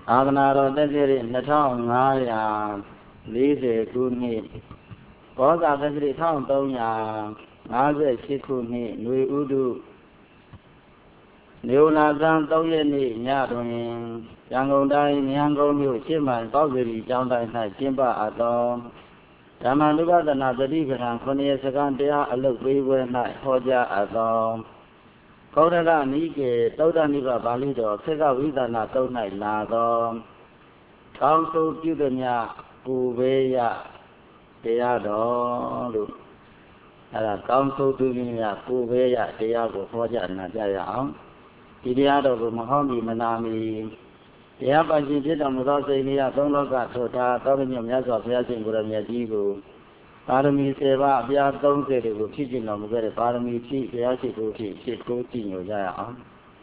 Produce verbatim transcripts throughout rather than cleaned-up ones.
အာသနာတော်တက်ခဲ့တဲ့နှစ်ထောင်ငါးရာလေးဆယ်ခုနှစ်ဘောဇာတက်ခဲ့တဲ့တစ်ထောင်သုံးရာငါးဆယ်ရှစ်ခုနှစ်ຫນွေဥတုနေုံလာသံသုံးရက်နေ့ညတွင်ရန်ကုန်တိုင်းမြန်းကုန်းမြို့ရှစ်မိုင်ပေါက်စီရီကျောင်းတိုင်း၌ကျင်းပအပ်သောဓမ္မနုပဒနာတတိပဌာန်ခုနှစ်ရစကံတရားအလုပ်ပေးပွဲ၌ဟောကြားအပ်သောဂௌရကနိကေသုဒ္ဓနိဗ္ဗာန်ပါဠိတော်ခေကဝိသနာသုံး၌လာသောကောင်းဆိုပြုသည်များကိုဘေးရတရားတော်လို့အဲဒါကောင်းဆိုပြုသည်များကိုဘေးရတရားကိုဟောကြားနာကြရအောင်ဒီတရားတော်ကိုမဟောမီမနာမီတရားပိုင်ရှင်ဖြစ်တော်မူသောစိတ်လေးရသုံးလောကထိုထားသောမြတ်မြတ်စွာဘုရားရှင်ကိုယ်တော်မြတ်ကြီးကိုပါရမီစေပါအပြားသုံးဆယ်တွေကိုဖြည့်ကျင့်တော်မူခဲ့တဲ့ပါရမီဖြည့်ဘုရားရှိခိုးဖြည့်ဖြစ်ကိုကြည်ညိုကြရအောင်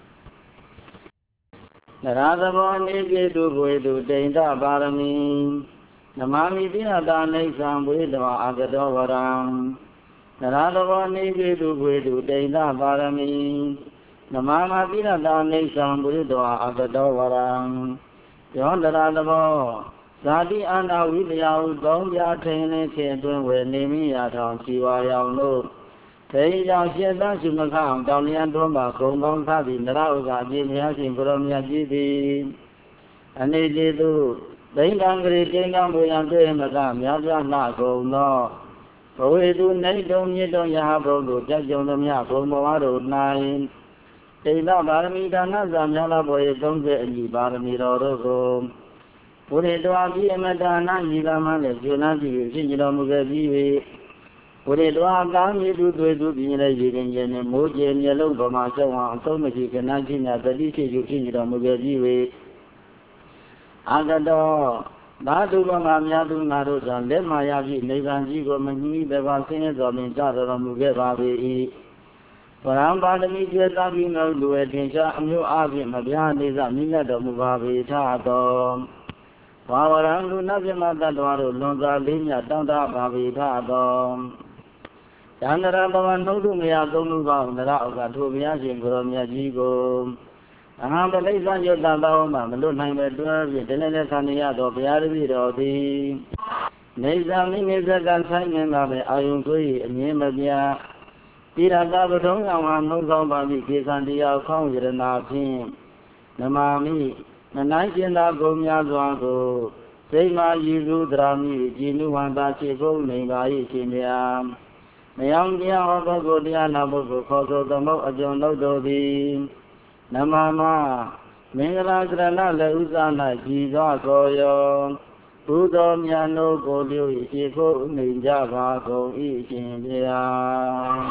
နရသဘောနေပြေသူဘွေသူတိန်တပါရမီနမမိတိနတာနေသံဘွေတော်အာကတော်ဝရံနရသဘောနေပြေသူဘွေသူတိန်တပါရမီနမမတိနတာနေသံဘွေတော်အာကတော်ဝရံယောတရသဘောဇာတိအနာဝိတယဟုသုံးပြထိန်လင်းခေအတွင်းဝယ်နေမိရာထောင်ជីဝါရောင်တို့ထေယကြောင့်ရှင်းသရှုမခအောင်တောင်လျံတွန်းပါခုံကောင်းသသည်နရဥကအပြည့်မြတ်ရှင်ကိုရောမြတ်ကြီးသည်အနေကျေသူသိင်္ဂံဂရိကျင်းကောင်းမူရန်တွေ့မကများပြားလှကုန်သောဘဝေသူနေတုံမြစ်တုံယဟဘုံတို့ကြကြုံသမျှဘုံဘဝတို့၌တိဏပါရမီဒါနဇာများလာပေါ်၏သုံးဆယ်အညီပါရမီတော်တို့ကိုဘုရေတော်ပြည့်အမတာနာညီကမှလည်းကျွမ်းကြည့်ဖြစ်ကြတော်မူခဲ့ပြီး၍ဘုရေတော်ကောင်းမြတ်သူတွေသူပြင်းလည်းရည်ရင်ရင်းမိုးကျမျက်လုံးပေါ်မှာစောင်းအောင်အဆုံးမရှိကနာချင်းများတတိရှိယူဖြစ်ကြတော်မူခဲ့ပြီး၍အာကတော်သာဓုတော်မှာများသူငါတို့ကြောင့်လက်မာရပြီးနိဗ္ဗာန်ကြီးကိုမညှိပဲပါဆင်းရဲတော်မင်းကြတော်မူခဲ့ပါ၏ဗရံပါရမီကျေသာပြီးနောက်လူရဲ့ထင်ရှားအမျိုးအပြည့်မပြားနေစမိငတ်တော်မူပါ၏ထတော်ဘာဝရံလူနတ်ပြမတ္တတော်တို့လွန်စွာလေးမြတ်တောင်းတပါ၏ထတော်ဉာဏရဘဝနှုတ်ထုမရသုံးလူပေါင်းနရဥကထိုဘုရားရှင်ကိုရောမြတ်ကြီးကိုအဟံပဋိစ္စယုတ်တသောမှမလွတ်နိုင်ပဲတွဲဖြင့်တလည်းလည်းခံရသောဘုရားတပည့်တော်သည်နေဇာမိမိစကဆိုင်မြင်ပါပဲအာယုံဆို၏အမြင်မပြတိရတာပထုံးဆောင်ဟာနှုတ်ဆောင်ပါမည်ခေသံတရားခေါင်းရတနာဖြင့်နမမိနနိုင်ကျင်သာကုန်များစွာကိုစိတ်မာယူစုသရမိကြည်နုဝန္တာရှိဖို့နေပါ၏ရှင်မြတ်မယောင်တရားဟောပုဂ္ဂိုလ်တရားနာပုဂ္ဂိုလ်ခေါ်ဆိုသမုတ်အကျုံတို့တို့သည်နမမမင်္ဂလာကရဏလည်းဥစား၌ကြည်သောကောယောဘုသောမြတ်တို့ကိုလျှို့ရှိဖို့နေကြပါကုန်၏ရှင်မြတ်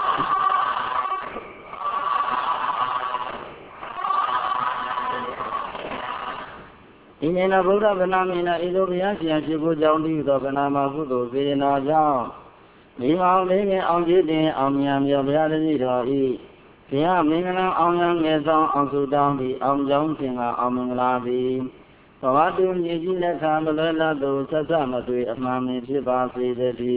ဒီနေ့ဗုဒ္ဓဗနာမင်း၌ဤသို့ဘုရားရှင်ဖြစ်ဖို့ကြောင့်တည်သောဗနာမှာကုသိုလ်စေနာကြောင့်မိမောင်လေးငယ်အောင်ကြည်တင်အောင်မြတ်မြော်ဘုရားတပည့်တော်ဤဘုရားမင်္ဂလာအောင်ရငယ်ဆောင်အောင်စုတောင်းသည်အောင်ကြောင်းခြင်းကအောင်မင်္ဂလာသည်ဘဝတုမြေကြီးလက်ခံမလွဲလာသူဆက်ဆမတွေ့အမှန်မြင်ဖြစ်ပါစေတည်း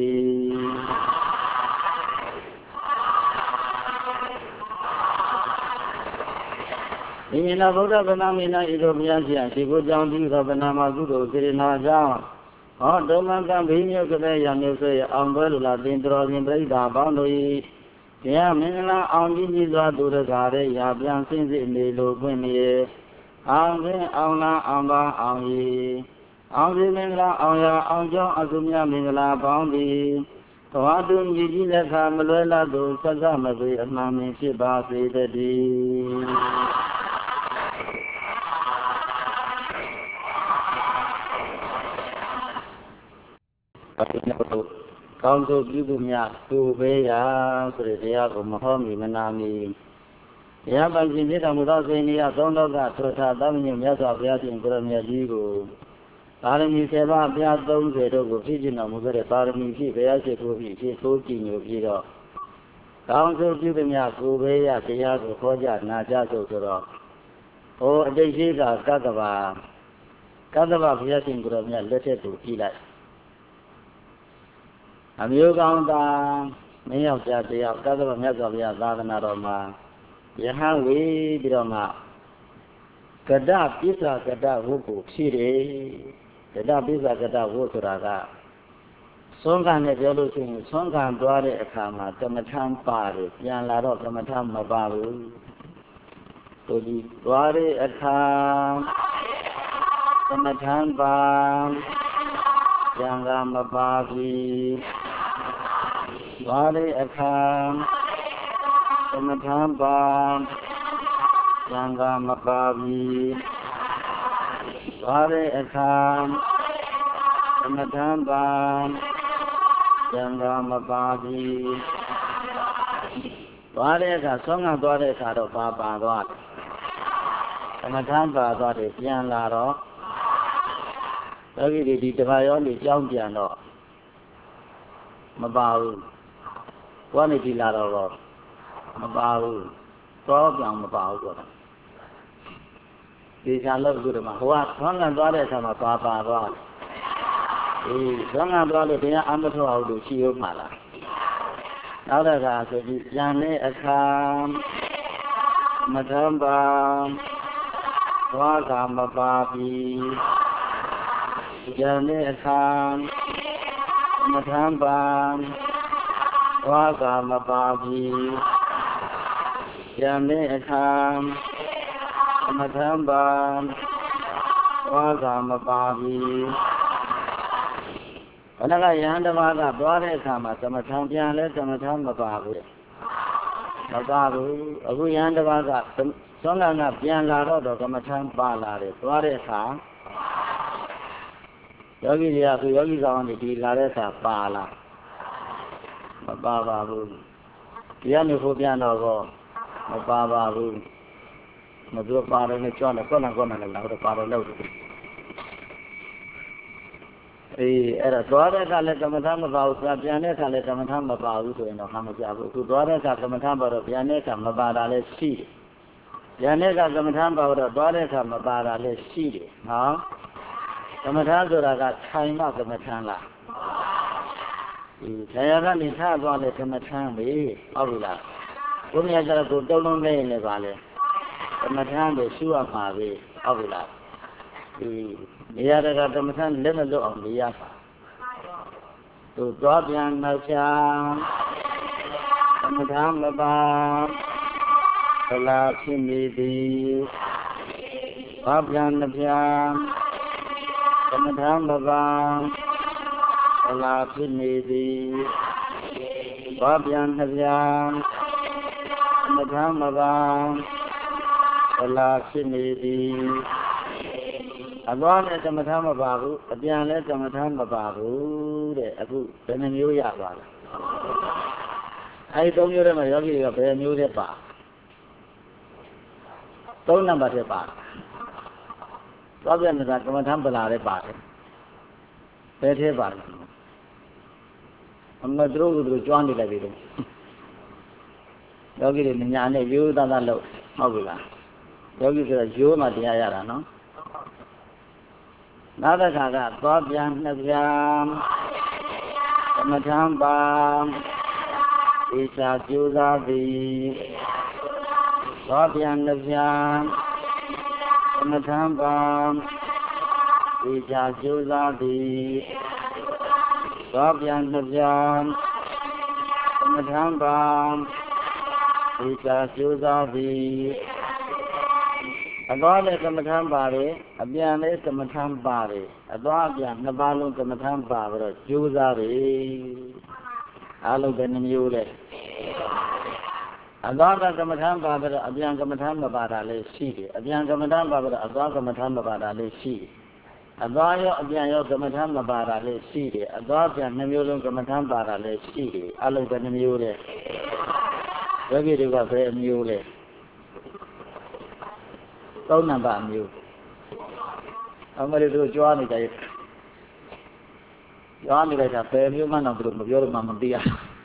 ဒီနေ့ဗုဒ္ဓဗနာမင်း၌ဤသို့ဘုရားရှင်ရှိခိုးကြောင်းတည်သောဗနာမှာကုသိုလ်စေနာကြောင့်ဟောဓမ္မကံဘိညုကတဲ့ရမျိုးဆွေအောင်ပွဲလိုလာတင်တော်ရှင်ပြိဿပေါင်းတို့၏တရားမင်္ဂလာအောင်ကြီးကြီးစွာသူတကားတဲ့ရာပြန်စင်းစစ်နေလိုခွင့်မြေအောင်ခြင်းအောင်လားအောင်ပါအောင်၏အောင်ခြင်းမင်္ဂလာအောင်ရအောင်ကြောင်းအကုမြမင်္ဂလာပေါင်းသည်ဘဝတုမြည်ကြီးလက်ခမလွဲလာသူဆက်စမသွေအမှန်မြင်ဖြစ်ပါစေတည်းကောင်းသောပြုသူများသူဘေးရာဆိုတဲ့တရားကိုမဟောမီမနာမီတရားပိုင်ရှင်ဖြစ်တော်မူသောစေနီယသုံးလောကထိုထာသဗ္ဗညုမြတ်စွာဘုရားရှင်ကိုရမြတ်ကြီးကိုပါရမီစေပါဘုရားသုံးဆယ်တို့ကိုဖြည့်ကျင့်တော်မူခဲ့တဲ့ပါရမီဖြည့်ဘုရားရှိခိုးဖြည့်ဖြည့်ဆိုးကြည်ညိုပြီးတော့ကောင်းသောပြုသူများကိုဘေးရာတရားကိုခေါ်ကြနာကြဆိုဆိုတော့ဟိုအတိတ်ရှိကကတ္တဗာကတ္တဗာဘုရားရှင်ကိုရမြတ်လက်ထက်ကိုကြည့်လိုက်အမျိုးကောင်းသာမင်းယောက်ျားတယောက်ကတ္တဗမြတ်စွာဘုရားသာသနာတော်မှာယဟန်ဝေပြီးတော့မှ Gada pisa gada wuku shiri. Gada pisa gada wuku raga. Songkan ne jalo sing songkan dware akama kamatham pare pyan la ro kamatham ma pa bu. To di dware akam kamatham pa janga ma pa bi. Dware akam kamatham pa janga ma pa bi. Dware akam kamatham pa Janga Mabadi Dwareka, Songa Dwareka, Papa Dwat Kamatamba Dwat, Pian Laro Logi di Tavayon, Jampiano Mabaru One di Laro Mabaru Program Mabaru These are love good. What Songa Dwareka, Papa Dwat Songa brother, they are under how to see you, Mala. Now that I said, Yane Akam, Matamba, Wakama Babi, Yane Akam, Matamba, Wakama Babi, Yane Akam, Matamba, Wakama Babi. Whenever Yandavaga brought a kama, Samatampian, let Samatam Mababu. Mababu, Abu Yandavaga, Songa Pian Laro, Samatam Bala, brought a car. Yogi Yaku, Yogi on the Laresa Bala. Mababu. Yanifu Piano, Mababu. Madhu Pada and John, the Kona Kona, and the Pada. Era Dwara Kale Kamatham about Piane Kale Kamatham about in Hamajabu, to Dwara Kamatham about Pianeka Mabara Sea. Pianeka Kamatham about Dwara Mabara Sea. Now, Kamathazura got time of the Matana. Tayaga Nita Valley Kamatham, Avila. Only I got to go down in the valley. Kamatham, the Shua Mavi, Avila. Yada got the Matan Lemelo on the Yafa. To drop young Malcha, the Matan Laba, the La Chimidi, drop young Napian, the Matan Laba, the La Chimidi, drop young Napian, the Matan Laba, the La Chimidi. Along at the Matama Babu, a pian let the Matama Babu, the Abu, Benamu Yaba. I told you that my yogi of a new depart. Don't number the part. Problem is that the Matambala part. Better part. I'm not through to join the Levy. Yogi in Yana, you don't know. Mobula. Yogi is a Jew, Matiara, no? Nada Gaga, Bob Yan Nabiam, Matam Bam, Isa Judavi, Bob Yan Nabiam, Matam Bam, Isa Judavi, Bob Yan Nabiam, Matam Bam, Isa Judavi. A dog is a Matam Bari, a pian is a Matam Bari, a dog yan, a balloon to Matam Bari, Juzari, Alu Benimule. A dog is a Matam Bari, a pian of Matam Bari, she, a pian of Matam Bari, a dog of Matam Bari, she. A dog of pian of Matam Bari, she, a dog and Nemulum of Matam Bari, she, Alu Benimule. Very good, Mule. Don't number you. I'm going to do Johnny Day. Johnny Day, a fair human of the Mamma Dia.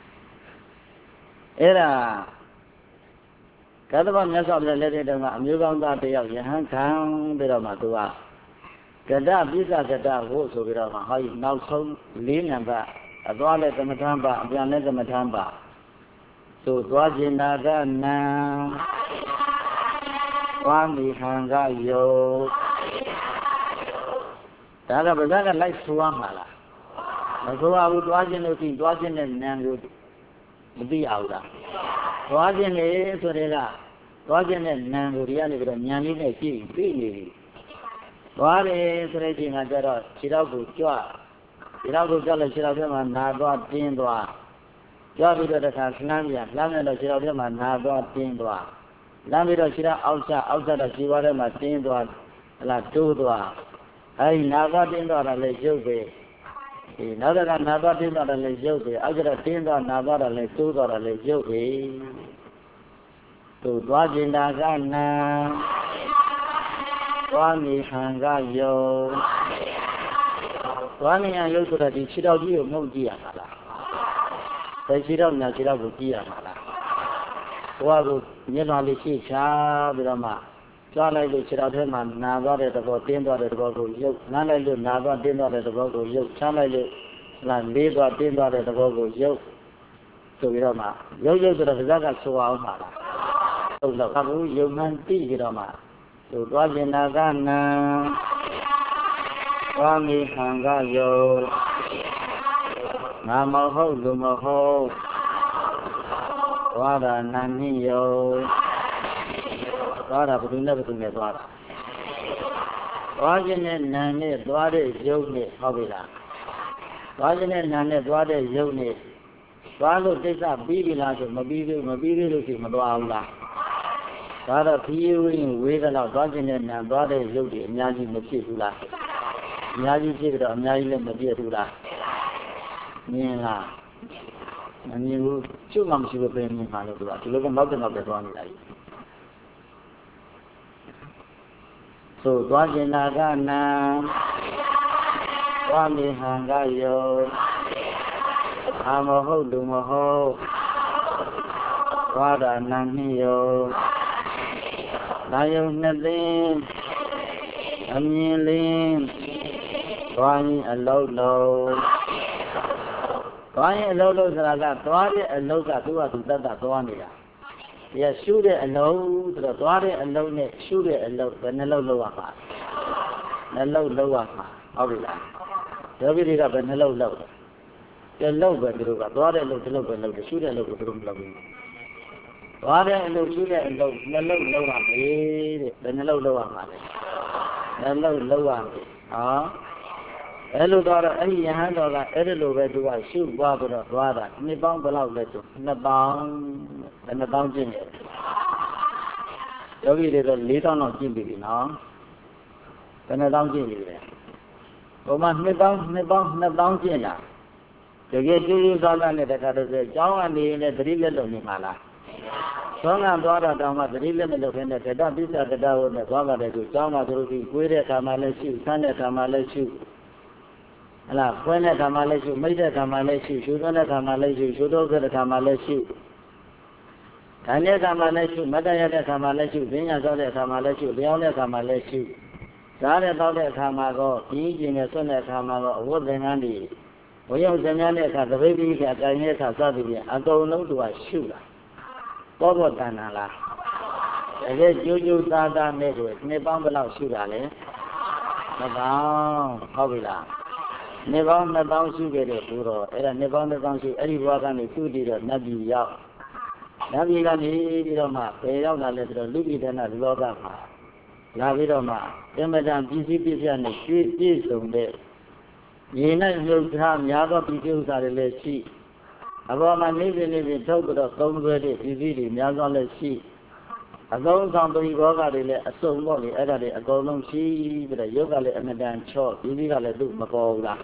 Era Cadavan Yes of the lady, and you found that day of your hand town, bit of Matua. Gada, Visa Gada, also with a high now so lean and that. As well as the Matamba, the another Matamba. So, Dwajina, Wami hanga yo. Daga bazaga like suamala. Maso abu tuajen uti tuajen ne nangu. Budi aula. Tuajen ne sorega. Tuajen ne nangu dia ni bera nyani ne ki ki. Tuare soregi ngajara chirabu chua. Chirabu jala chirabu ma na dua tin dua. Jua bido dekat senam ya. Lama lo chirabu ma na dua tin dua. Lama lo chirabu outside outside lo chirabu ma tin dua. La tu dua. Hai naga tin dua la le jobe. Naga naga tin dua la le jobe. Agar tin dua naga la le tu dua la le jobe. Tu dua jindaga na. Dua mi hanga yo. Dua mi hanga yo tu tadi chirabu yo mau dia malah. Saya chirabu na chirabu dia malah. Dua tu ni nali si cha berama. Chua lai lu chirabu tu mana naga le tu tin dua le tu tu yo. Nang lai lu naga tin dua le tu tu yo. Cha lai lu la le dua tin dua le tu tu yo. Tu berama. Yo yo tu dah jaga suau malah. Tu dah kamu yo nanti berama. Tu dua jenaga na. Wami hanga yo. Nama ho luma ho. Wada nani yo. Wada betul betul ni wada. Wada ni nani wada jauh ni habila. Wada ni nani wada jauh ni. Wada desa bibi lah tu, mabibi mabibi tu si madwa Allah. Wada piuin weda lah wada ni nani wada jauh ni, nyaji mesti tu lah. Nyaji sih kita nyaji le mesti tu lah. Ni lah. Ni lu cuma mesti berpikir ni malu tu lah. Kalau kau mau tengok betul ni lagi. So dua jenaga na. Wami hanga yo. Amaho lumaho. Wada nani yo. Layu nadin. Amilin. Tuan alau lau. Tuan alau lau seraga. Tuan alau ka tua tu tak tak tuan dia. Ya sudah alau terus tuan alau ni sudah alau benalau lau apa? Nalau lau apa? Awilah. Jadi dia benalau lau. Ya lau benalau ka. Tuan alau tu lau benalau. Sudah alau tu belum lau. Tuan alau sudah alau nalau lau apa? Benalau lau apa? Nalau lau apa? Ah. Elu dora, eh yang dora, elu betul betul syu buat betul dora. Ni bang belau betul, ni bang, ni bang jenis. Jadi dia tu lihat nak jenis ni, no. Ni bang jenis ni. Rumah ni bang, ni bang, ni bang jenis. Jadi tu sahaja ni dekat tu, jangan ni ni drill lo ni malah. Soalnya dora dalam drill lo ni kita bisa kita ni soalnya tu, jangan terus kuih kamal syu, sana kamal syu. Alah, kau ni kamal syu, macam kamal syu, sudah ni kamal syu, sudah ke kamal syu. Kanya kamal syu, macam ada kamal syu, banyak ada kamal syu, banyak ada kamal syu. Saya tahu ada kamal ko, ini jenis sana kamal ko, awak dengan ni. Orang zaman ni kata baby kata ni kata dia, atau orang tua syu lah. Bawa tanah lah. Jadi jujur tanda ni tu, ni bang belau syu lah le. Bang, kau bilang. Ni bang ni bang syu ke dia pura. Era ni bang ni bang syu. Eri bukan ni tu dia nabi yau. Nabi kan ni dia mah. Peyau nak le terus lubi dan nak loga mah. Nabi dia mah. Dia macam bisi bisi ni bisi bisi sumber. Ini nak jual nyawa bisi usah le si. Apa mana ni ni ni tahu betul tahu betul bisi ni nyawa le si. Agak sampai juga le asal ni ada le agak long si betul juga le anadan chok. Bisi kalau tu makau lah.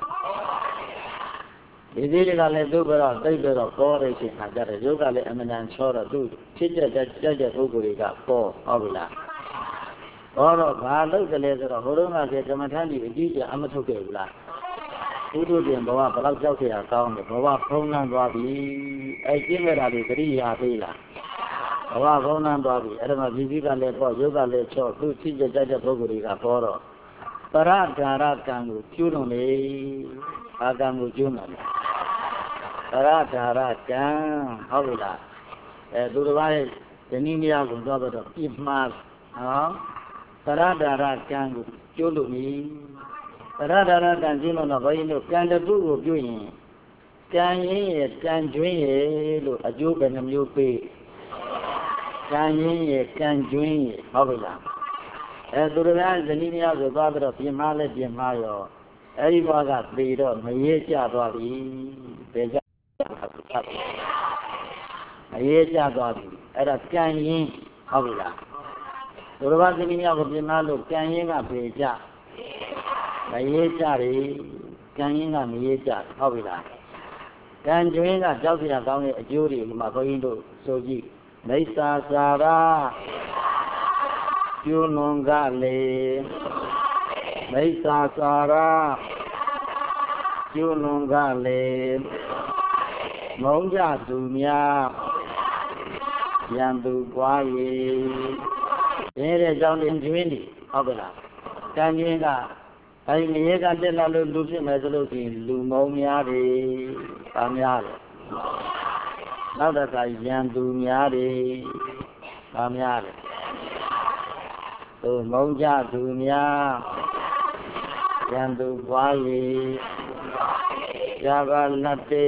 Bisi kalau tu betul tapi betul kau resi ada juga le anadan chok tu. Cita cita cita ukuri ka kau awilah. Orang kalau tu le tu orang ada kemudian ni dia amat suka ulah. Itu dia bawa pelak jauh dia kau ni bawa phone bawa bi. Aje merada beri apa lah. Bawa phone bawa bi. Ada mah bisi kalau kau juga le chok tu cita cita ukuri ka kau. Perak perak kamu cuma ni, kamu cuma ni. Perak perak kan, awilah. Eh, dulu baik, ini ni aku tahu betul. Ikhlas, နော်သရဒါရကံကိုကျိုးလို့မီသရဒါရကံကျိုးလို့တော့ဘုန်းကြီးတို့ကံတစ်ခုကိုပြုရင်ကံရင်းရဲ့ကံကျွင်းရဲ့လို့အကျိုးပဲနှမျိုးပေးကံရင်းရဲ့ကံကျွင်းရဲ့ဟုတ်ပြီလားအဲသူတို့ကဇနီးများဆိုသွားပြီးတော့ပြင်မလဲပြင်မရောအဲဒီဘဝကသေတော့မရေကျသွားပြီဘယ်ကျမရေကျသွားပြီအဲ့ဒါကံရင်းဟုတ်ပြီလားသူတို့ကဇနီးများကိုပြင်မလို့ကံရင်းကပြေကျမရေကျတယ်ကံရင်းကမရေကျဟုတ်ပြီလားကံကျွင်းကကြောက်စရာကောင်းတဲ့အကျိုးတွေဒီမှာဘုန်းကြီးတို့ဆိုကြည့်မိစ္ဆာစာရာကျွလွန်ကလေမိစ္ဆာစာရာကျွလွန်ကလေမုံကြသူများရန်သူပွား၍ဒီတဲ့ကြောင့်တင်ကျွင်းနေဟုတ်ကဲ့လားကံကျွင်းကအဲဒီငရေကတက်လာလို့လူဖြစ်မယ်ဆိုလို့ရှိရင်လူမုံများတယ်။ဗာများတယ်။နောက်တစ်ခါရန်သူများတယ်။ဗာများတယ်။သူမုံကြသူများရန်သူပွား၍ဇာဘလက်တိ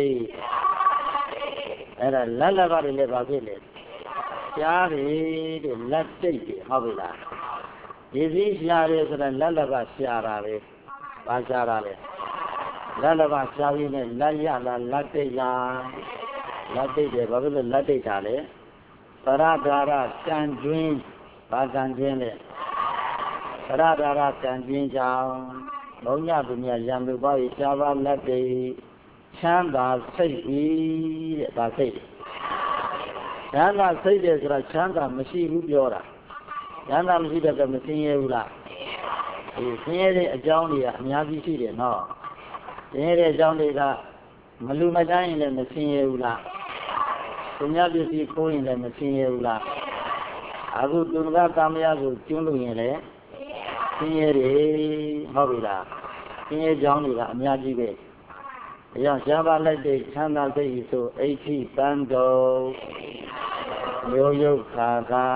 အဲ့ဒါလက်လက်ပါတယ်လည်းဗာဖြစ်လေ။ရှားတယ်တဲ့လက်တိတ်တယ်ဟုတ်ပြီလား။ဒီစည်းရှားတယ်ဆိုတော့လက်လက်ကရှားတာပဲဘာရှားတာလဲလက်လက်ကရှားရင်းနဲ့လက်ရလားလက်တိတ်လားလက်တိတ်တယ်ဘာဖြစ်လို့လက်တိတ်တာလဲသရဒါရကံကျွင်းဘာကံကျွင်းလဲသရဒါရကံကျွင်းကြောင့်ဘုံညသူမြတ်ရံသူပါးရှားပါလက်တိတ်ချမ်းသာစိတ်ပြီးတဲ့ဒါစိတ်ချမ်းသာစိတ်တယ်ဆိုတာချမ်းသာမရှိဘူးပြောတာဉာဏ်သာမရှိတဲ့ကမသိရဘူးလားဒီသိရတဲ့အကြောင်းတွေကအများကြီးရှိတယ်နော်သိရတဲ့အကြောင်းတွေကမလူမတိုင်းရင်လည်းမသိရဘူးလားသူများပစ္စည်းခိုးရင်လည်းမသိရဘူးလားအခုသူကတာမယာကိုကျွန်းလို့ရင်လည်းသိရတယ်ဟုတ်ပြီလားသိရကြောင်းတွေကအများကြီးပဲအကြောင်းရှားပါလိုက်တဲ့ချမ်းသာစိတ်ဆိုအိဋ္ဌိတန်တော်မျိုးယုတ်ခါခါ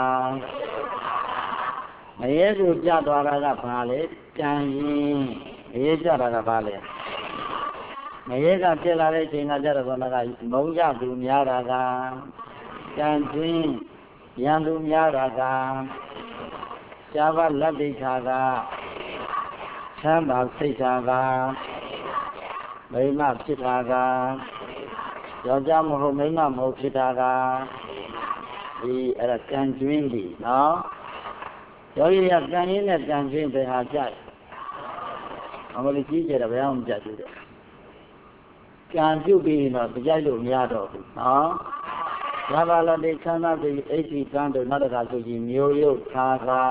မရေကိုကြသွားတာကဘာလဲကံရင်မရေကြတာကဘာလဲမရေကပြက်လာတဲ့အချိန်ကကြတော့ဘာကမုံကြသူများတာကကံတွင်းရန်သူများတာကရှားပါလက်ဒိဋ္ဌာကချမ်းသာစိတ်ဓာကမိမဖြစ်တာကယောက်ျားမဟုတ်မိမမဟုတ်ဖြစ်တာကဒီအဲ့ဒါကံတွင်းပြီနော်ယောဂီကကံရင်းနဲ့ကံချင်းပဲဟာကြတယ်။အမလေးကြီးကြတယ်ဘယ်အောင်မကြဘူးတဲ့။ကံပြုတ်ပြီးတော့ကြိုက်လို့မရတော့ဘူးနော်။ဘာသာလည်းဒီခန္ဓာတွေအိဋ္ဌိကံတို့နောက်တစ်ခါဆိုရင်မျိုးရုပ်ခါခါ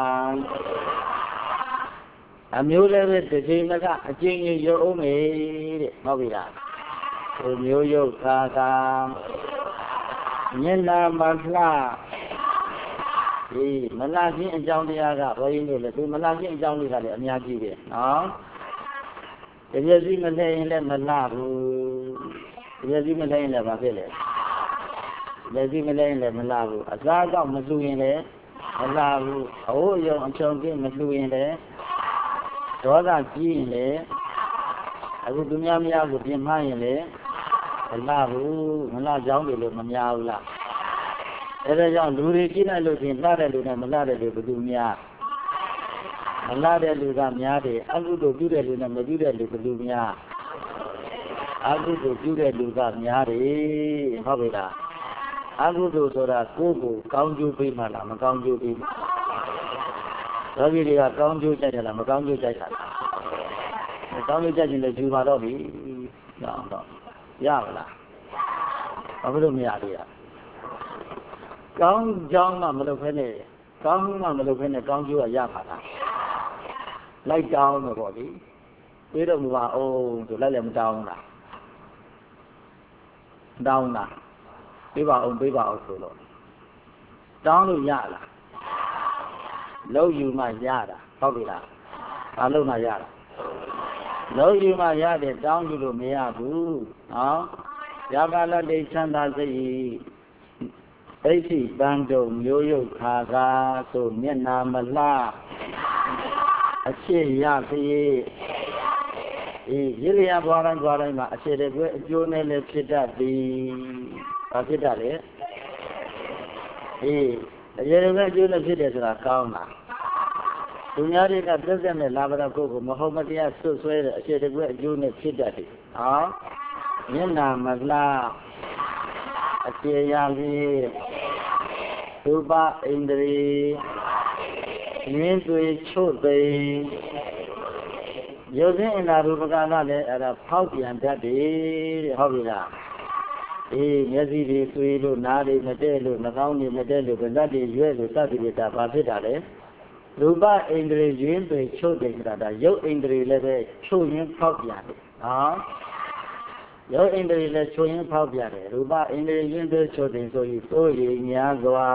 အမျိုးလည်းပဲတစ်ချိန်ကအကျဉ်းကြီးရုပ်အောင်မေတဲ့ဟုတ်ပြီလား။ဒီမျိုးရုပ်ခါခါမျက်နာမလှဒီမလာခြင်းအကြောင်းတရားကဘုန်းကြီးတို့လည်းဒီမလာခြင်းအကြောင်းတွေကလည်းအများကြီးပဲနော်တပြည့်စည်းမလဲရင်လည်းမလာဘူးတပြည့်စည်းမလဲရင်လည်းဘာဖြစ်လဲတပြည့်စည်းမလဲရင်လည်းမလာဘူးအစားတော့မလှူရင်လည်းမလာဘူးအဝတ်ရောအချုံကင်းမလှူရင်လည်းဒေါသကြီးရင်လည်းအခုသူများများကိုပြင်မရင်လည်းမလာဘူးမလာကြောင်းတွေလို့မများဘူးလားအဲဒါကြောင့်လူတွေကြည့်လိုက်လို့ချင်းလှတဲ့လူနဲ့မလှတဲ့လူဘယ်သူများမလှတဲ့လူကများတယ်အကုသိုလ်ပြုတဲ့လူနဲ့မပြုတဲ့လူဘယ်သူများအကုသိုလ်ပြုတဲ့လူကများတယ်ဟုတ်ပြီလားအကုသိုလ်ဆိုတာကိုယ်ကိုကောင်းကျိုးပေးမှလားမကောင်းကျိုးပေးယောဂီတွေကကောင်းကျိုးကြိုက်တယ်လားမကောင်းကျိုးကြိုက်တာလားကောင်းကျိုးကြိုက်ရင်လည်းယူပါတော့ပြီတော့တော့ရပါလားဘာဖြစ်လို့မရသေးတာကောင်းကြောင်းမှမလုပ်ခဲနဲ့ကောင်းမှမလုပ်ခဲနဲ့ကောင်းကျိုးကရပါလားလိုက်တောင်းတော့ပေါ့လေပြေးတော့မပါအောင်ဆိုလိုက်လည်းမတောင်းလားတောင်းလားပေးပါအောင်ပေးပါအောင်ဆိုတော့တောင်းလို့ရလားလုံးယူမှရတာဟုတ်ပြီလားဘာလို့မှရတာလုံးယူမှရတယ်တောင်းယူလို့မရဘူးနော်ရပါလားဒိဋ္ဌံသာစိတ်ဒိဋ္ဌိပန်းတုံမျိုးရုပ်ခါကားဆိုမျက်နာမလားအဖြစ်ရသေးအေးရည်ရပွားတိုင်းပွားတိုင်းမှာအဖြစ်တွေအကျိုးနဲ့လည်းဖြစ်တတ်သည်ဘာဖြစ်တတ်လဲအေးအကျိုးတွေအကျိုးနဲ့ဖြစ်တယ်ဆိုတာကောင်းလားသူများတွေကပြည့်စုံတဲ့လာဘရကိုကိုမဟုတ်မတရားဆွဆွဲတဲ့အဖြစ်တွေအကျိုးနဲ့ဖြစ်တတ်တယ်ဟောမျက်နာမလားအဖြစ်ရသေးရူပဣန္ဒြေရင်းသွေချို့သိရုပ်ရင်းအင်္ဂါရူပကကလည်းအဲ့ဒါဖောက်ပြန်တတ်တယ်တဲ့ဟုတ်ပြီလားအေးမျက်စိတွေသွေးလို့နားတွေမတဲ့လို့နှာခေါင်းတွေမတဲ့လို့ပါးစပ်တွေရွဲ့လို့စသည်ဖြင့်ဒါဘာဖြစ်တာလဲရူပဣန္ဒြေရင်းသွေချို့သိဆိုတာဒါရုပ်ဣန္ဒြေလည်းပဲချို့ရင်းဖောက်ပြန်တယ်နော်ရုပ်ဣန္ဒြေလည်းချို့ရင်းဖောက်ပြန်တယ်ရူပဣန္ဒြေရင်းသွေချို့သိဆိုပြီးသို့ရည်များစွာ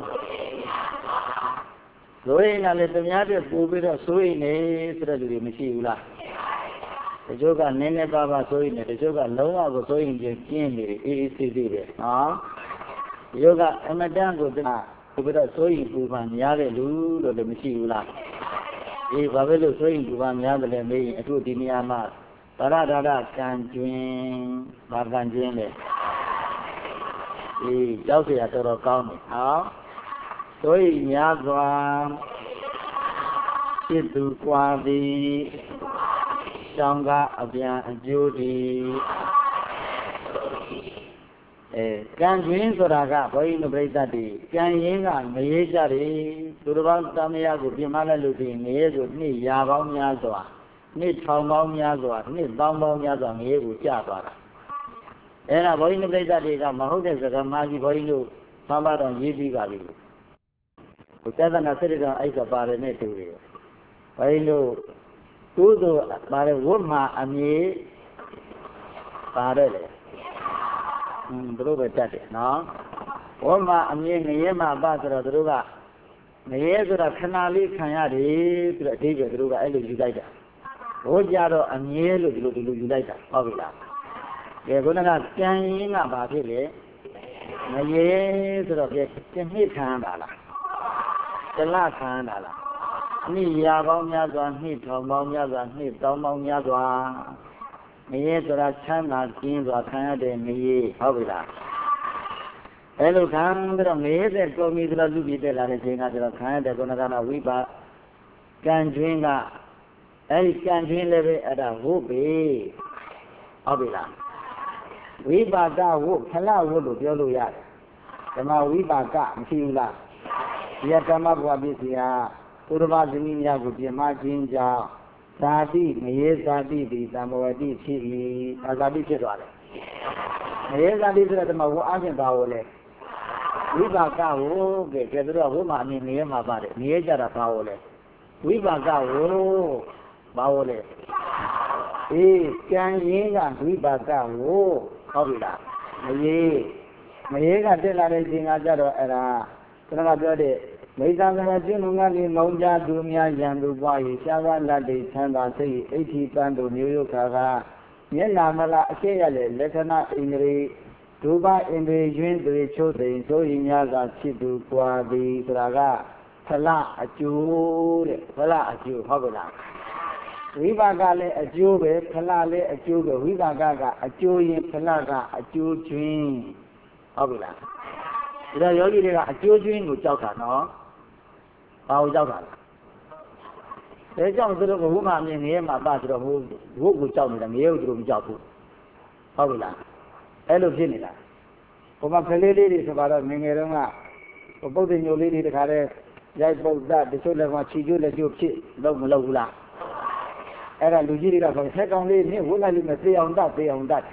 ဆိုရင်လည်းတများတဲ့ပို့ပြီးတော့ဆိုရင်နေဆိုတဲ့လူတွေမရှိဘူးလားတချို့ကနည်းနည်းပါးပါးဆိုရင်တချို့ကလုံးဝကိုဆိုရင်ပြင်းနေတယ်အေးအေးဆေးဆေးပဲနော်တချို့ကအမတန်ကိုတပို့ပြီးတော့ဆိုရင်ပူပန်များတဲ့လူလို့လည်းမရှိဘူးလားအေးဘာဖြစ်လို့ဆိုရင်ပူပန်များတယ်လဲမေးရင်အခုဒီနေရာမှာဗရဒရကံကျွင်းဘာကံကျွင်းလဲအေးကြောက်เสียတော်တော်ကောင်းတယ်ဟောဆိုရင်များစွာဖြစ်သူကွာသည်ရှောင်းကအပြန်အကျိုးဒီအဲကံကျွင်းဆိုတာကဘုန်းကြီးတို့ပြိဿတိကံရင်းကငရေကြတယ်သူတော်ဘာတမယကိုပြင်မလိုက်လို့ဒီငရေကိုနှစ်ရာပေါင်းများစွာနှစ်ထောင်ပေါင်းများစွာနှစ်သောင်းပေါင်းများစွာငရေကိုကျသွားတာအဲ့ဒါဘုန်းကြီးတို့ပြိဿတိကမဟုတ်တဲ့စကားမှကြီးဘုန်းကြီးတို့ဘာမှတော့ရေးပြီးပါပြီဘုရားသနာစိတ်တော်အဲ့ကပါတယ်နဲ့တူတယ်ဘုန်းကြီးတို့ကုသိုလ်ပါတယ်ဝတ်မှာအမြေပါတယ်လေอืมတို့ပဲတတ်တယ်နော်ဝတ်မှာအမြေငရဲမှာပါဆိုတော့တို့ကငရဲဆိုတာခဏလေးခံရတယ်ပြီးတော့အဓိပ္ပာယ်တို့ကအဲ့လိုယူလိုက်တာဘိုးကြတော့အမြေလို့ဒီလိုဒီလိုယူလိုက်တာဟုတ်ပြီလားကဲခုနကကံရင်းကဘာဖြစ်လဲငရဲဆိုတော့ပြတစ်နှစ်ခံတာလားတလခံတာလားနှစ်ရာပေါင်းများစွာနှစ်ထောင်ပေါင်းများစွာနှစ်သောင်းပေါင်းများစွာငရဲဆိုတာချမ်းသာကျင်းစွာခံရတဲ့ငရဲဟုတ်ပြီလားအဲလိုခံပြီးတော့ငရဲတဲ့ကောမီဆိုတော့လူပြည့်တက်လာတဲ့ချိန်ကကျတော့ခံရတဲ့ကုဏကနာဝိပါကံကျွင်းကအဲဒီကံကျွင်းလည်းပဲအဲ့ဒါဝုတ်ပဲဟုတ်ပြီလားဝိပါကဝုတ်ဖလဝုတ်လို့ပြောလို့ရတယ်ဓမ္မဝိပါကမရှိဘူးလားဒီဓမ္မဘဝပစ္စည်းဟာသုရဘဇနီးများကိုပြမခြင်းကြောင့်ဇာတိငရေဇာတိဒီသံဘဝတိဖြစ်၏အာဇာတိဖြစ်သွားတယ်ငရေဇာတိဆိုတဲ့ဓမ္မဝအားဖြင့်ပါလို့လေဝိပါကဝုကဲကဲတို့ကဝိမာအမြင်ငရေမှာပါတယ်ငရေကြတာပါလို့လေဝိပါကဝုပါလို့လေအေးကံရင်းကဝိပါကဝုဟုတ်ပြီလားငရေငရေကတက်လာတဲ့ချိန်ကကြတော့အဲ့ဒါကျွန်တော်ပြောတဲ့မိစ္ဆာကမကျွန်းငါးလေးမောင်းကြသူများရန်သူပွား၍ရှားကားလက်တွေချမ်းသာစိတ်အိဋ္ဌိပန်းတို့မျိုးရုပ်ခါကမျက်နာမလားအရှိရလေလက္ခဏာဣန္ဒြေဒုပဣန္ဒြေယွင်းတွေချိုးသိမ်ဆိုရင်များကဖြစ်သူပွားသည်ဆိုတာကဖလအကျိုးတဲ့ဖလအကျိုးဟုတ်ပြီလားဝိပါကလည်းအကျိုးပဲဖလလည်းအကျိုးပဲဝိပါကကအကျိုးရင်ဖလကအကျိုးကျွင်းဟုတ်ပြီလားဒါယောဂီတွေကအကျိုးကျွင်းကိုကြောက်တာနော်ဘာကိုကြောက်တာလဲဒါကြောင့်သူတို့ကဝိမာမြင်ငရဲမှာပါဆိုတော့ဟိုဝုတ်ကိုကြောက်နေတာငရဲကိုသူတို့မကြောက်ဘူးဟုတ်ပြီလားအဲ့လိုဖြစ်နေတာဟိုမှာကလေးလေးတွေဆိုတော့ငငယ်တုန်းကဟိုပုဒ်တင်ညိုလေးတွေတခါတည်းရိုက်ပုဒ်တတချို့လည်းကချီကျိုးလက်ကျိုးဖြစ်တော့မလုပ်ဘူးလားအဲ့ဒါလူကြီးတွေကဆိုဆက်ကောင်လေးနင်းဝတ်လိုက်လို့မသေးအောင်တတ်သေးအောင်တတ်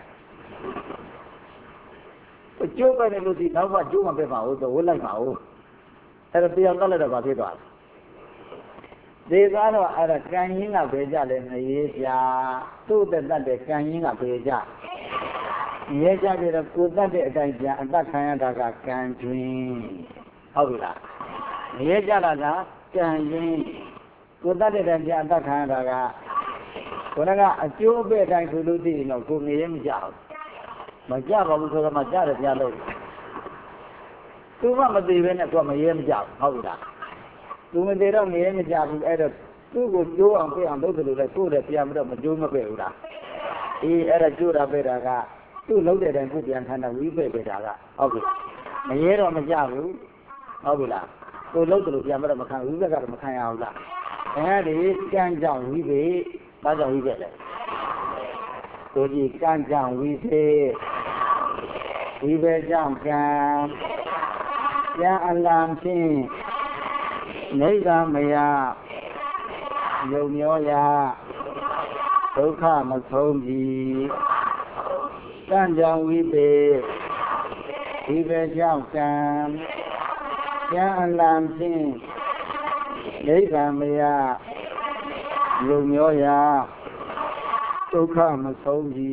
ကျိုးပဲလို့ဒီနောက်ကကျိုးမပဲပါဘူးဆိုဝတ်လိုက်ပါဦးအဲ့ဒါတရားတော့လည်းတော့ဖြစ်သွားတယ်ဒီကားတော့အဲ့ဒါကံရင်းကပဲကြလဲမရေးပြသူ့တက်တက်တဲ့ကံရင်းကပဲကြရဲကြတယ်ကိုတတ်တဲ့အတိုင်းပြန်အတတ်ခံရတာကကံကျွင်းဟုတ်ပြီလားမရဲကြတာကကံရင်းကိုတတ်တဲ့အတိုင်းပြန်အတတ်ခံရတာကဘုရားကအကျိုးပဲအတိုင်းဆိုလို့သိရင်တော့ကိုငရဲမကြောက်မကြပါဘူးဆိုတော့မှကြားတယ်ပြလို့သူမှမသေးပဲနဲ့သူကမရဲမကြောက်ဟုတ်လားသူမသေးတော့မရဲမကြောက်ဘူးအဲ့တော့သူ့ကိုကျိုးအောင်ပြအောင်လုပ်တယ်လို့လည်းကိုယ်လည်းပြန်ပြီးတော့မကျိုးမပဲ့ဘူးလားအေးအဲ့ဒါကျိုးတာပဲတာကသူ့လုံးတဲ့တိုင်ကိုပြန်ထမ်းတာဝိပဲ့ပဲတာကဟုတ်ပြီမရဲတော့မကြောက်ဘူးဟုတ်ပြီလားကိုလုံးတယ်လို့ပြန်ပြီးတော့မခံဝိပဲ့ကတော့မခံရဘူးလားအဲ့ဒီကံကြောင့်ဝိပဲ့ဘာကြောင့်ဝိပဲ့လဲကိုကြီးကံကြောင့်ဝိပဲ့ဝိပဲ့ကြောင့်ကံပြန်အလံဖြင့်နိဗ္ဗာန်မယယုံမျောရာဒုက္ခမဆုံးပြီကံကြောင့်ဝိပေဝိပေကြောင့်ကံပြန်အလံဖြင့်နိဗ္ဗာန်မယယုံမျောရာဒုက္ခမဆုံးပြီ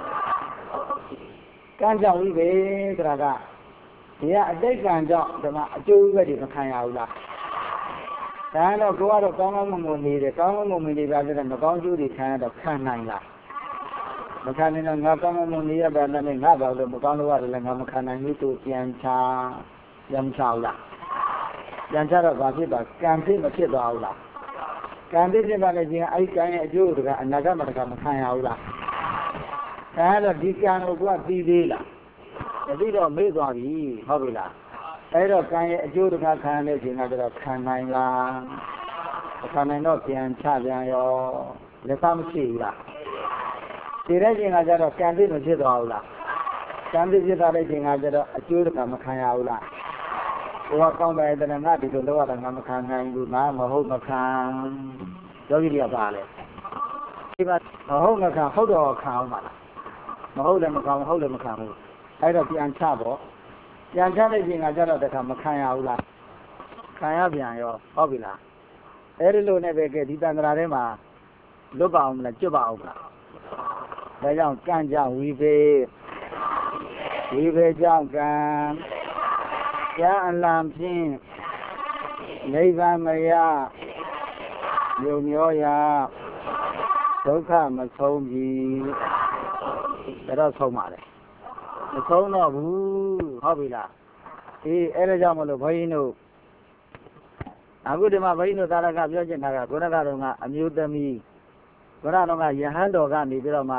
ကံကြောင့်ဝိပေဆိုတာကဒီကအတိတ်ကံကြောင့်ဒီမှာအကျိုးဝိပဲတွေမခံရဘူးလားဒါတော့ကိုကတော့ကောင်းကောင်းမွန်မွန်နေတယ်ကောင်းကောင်းမွန်မွန်နေပါကြတယ်မကောင်းကျိုးတွေခံရတော့ခံနိုင်လားမခံနိုင်တော့ငါကောင်းကောင်းမွန်နေရပါနဲ့ငါဘာလို့မကောင်းလို့ရတယ်လဲငါမခံနိုင်ဘူးသူပြန်ချပြန်ချအောင်လားပြန်ချတော့ဘာဖြစ်ပါကံဖြစ်မဖြစ်သွားဘူးလားကံဖြစ်ဖြစ်ပါလေချင်းအဲ့ကံရဲ့အကျိုးကအနာဂတ်မှာတကမခံရဘူးလားဒါတော့ဒီကံကိုကပြီးသေးလားမပြီးတော့မေ့သွားပြီဟုတ်ပြီလားအဲ့တော့ကံရဲ့အကျိုးတစ်ခါခံရတဲ့ချိန်ကတော့ခံနိုင်လားခံနိုင်တော့ပြန်ချပြန်ရောလက်သမရှိဘူးလားဒီတဲ့ချိန်ကကျတော့ကံသိမဖြစ်သွားဘူးလားကံသိဖြစ်သွားတဲ့ချိန်ကကျတော့အကျိုးတစ်ခါမခံရဘူးလားဘုရားကောင်းတဲ့တဏှာဒီလိုတော့တာငါမခံနိုင်ဘူးငါမဟုတ်မခံယောဂီတွေကပါလေဒီမှာမဟုတ်မခံဟုတ်တော့ခံအောင်ပါလားမဟုတ်လည်းမခံဟုတ်လည်းမခံဘူးအဲ့တော့ပြန်ချပေါ့ပြန်ချတဲ့ချိန်ကကျတော့တခါမခံရဘူးလားခံရပြန်ရောဟုတ်ပြီလားအဲ့ဒီလိုနဲ့ပဲကဲဒီတန်ត្រာထဲမှာလွတ်ပါအောင်မလားကျွတ်ပါအောင်မလားဒါကြောင့်ကံကြောင့်ဝိပေဝိပေကြောင့်ကံကျမ်းအလံဖြင့်နိဗ္ဗာန်မယယုံမျောရာဒုက္ခမဆုံးပြီဒါတော့ဆုံးပါလေမဆုံးတော့ဘူးဟုတ်ပြီလားအေးအဲ့ဒါကြောင့်မလို့ဘုန်းကြီးတို့အခုဒီမှာဘုန်းကြီးတို့သာရကပြောချင်တာကခုနကတော့ကအမျိုးသမီးခုနကတော့ကယဟန်တော်ကနေပြီးတော့မှ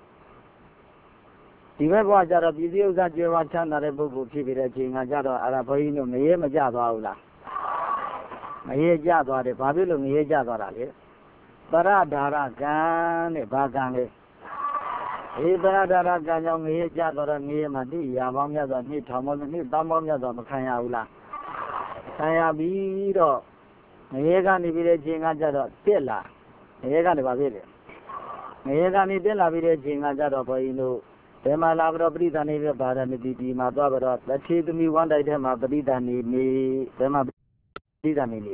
ဒီဘက်ဘဝကျတော့ပြည်စည်းဥစ္စာကျွယ်ဝချမ်းသာတဲ့ပုဂ္ဂိုလ်ဖြစ်ပြီးတဲ့အချိန်ကကျတော့အဲ့ဒါဘုန်းကြီးတို့ငရဲမကြသွားဘူးလားငရဲကြသွားတယ်ဘာဖြစ်လို့ငရဲကြသွားတာလဲပရဒါရကံတဲ့ဘာကံလဲဧပရဒါရကံကြောင့်ငရဲကြသွားတော့ငရဲမှာတိရာပေါင်းများစွာနှစ်ထောင်ပေါင်းနှစ်တောင်းပေါင်းများစွာမခံရဘူးလားခံရပြီးတော့ငရဲကနေပြီးတဲ့အချိန်ကကျတော့တက်လာငရဲကနေဘာဖြစ်လဲငရဲကနေတက်လာပြီးတဲ့အချိန်ကကျတော့ဘုန်းကြီးတို့ဘယ်မှာလာပြီးတော့ပရိသဏိပြဘာဒနတိဒီမှာသွားပြီးတော့လက်ချေသမီးဝမ်းတိုက်ထဲမှာပရိသဏိနေဘယ်မှာပရိသဏိနေ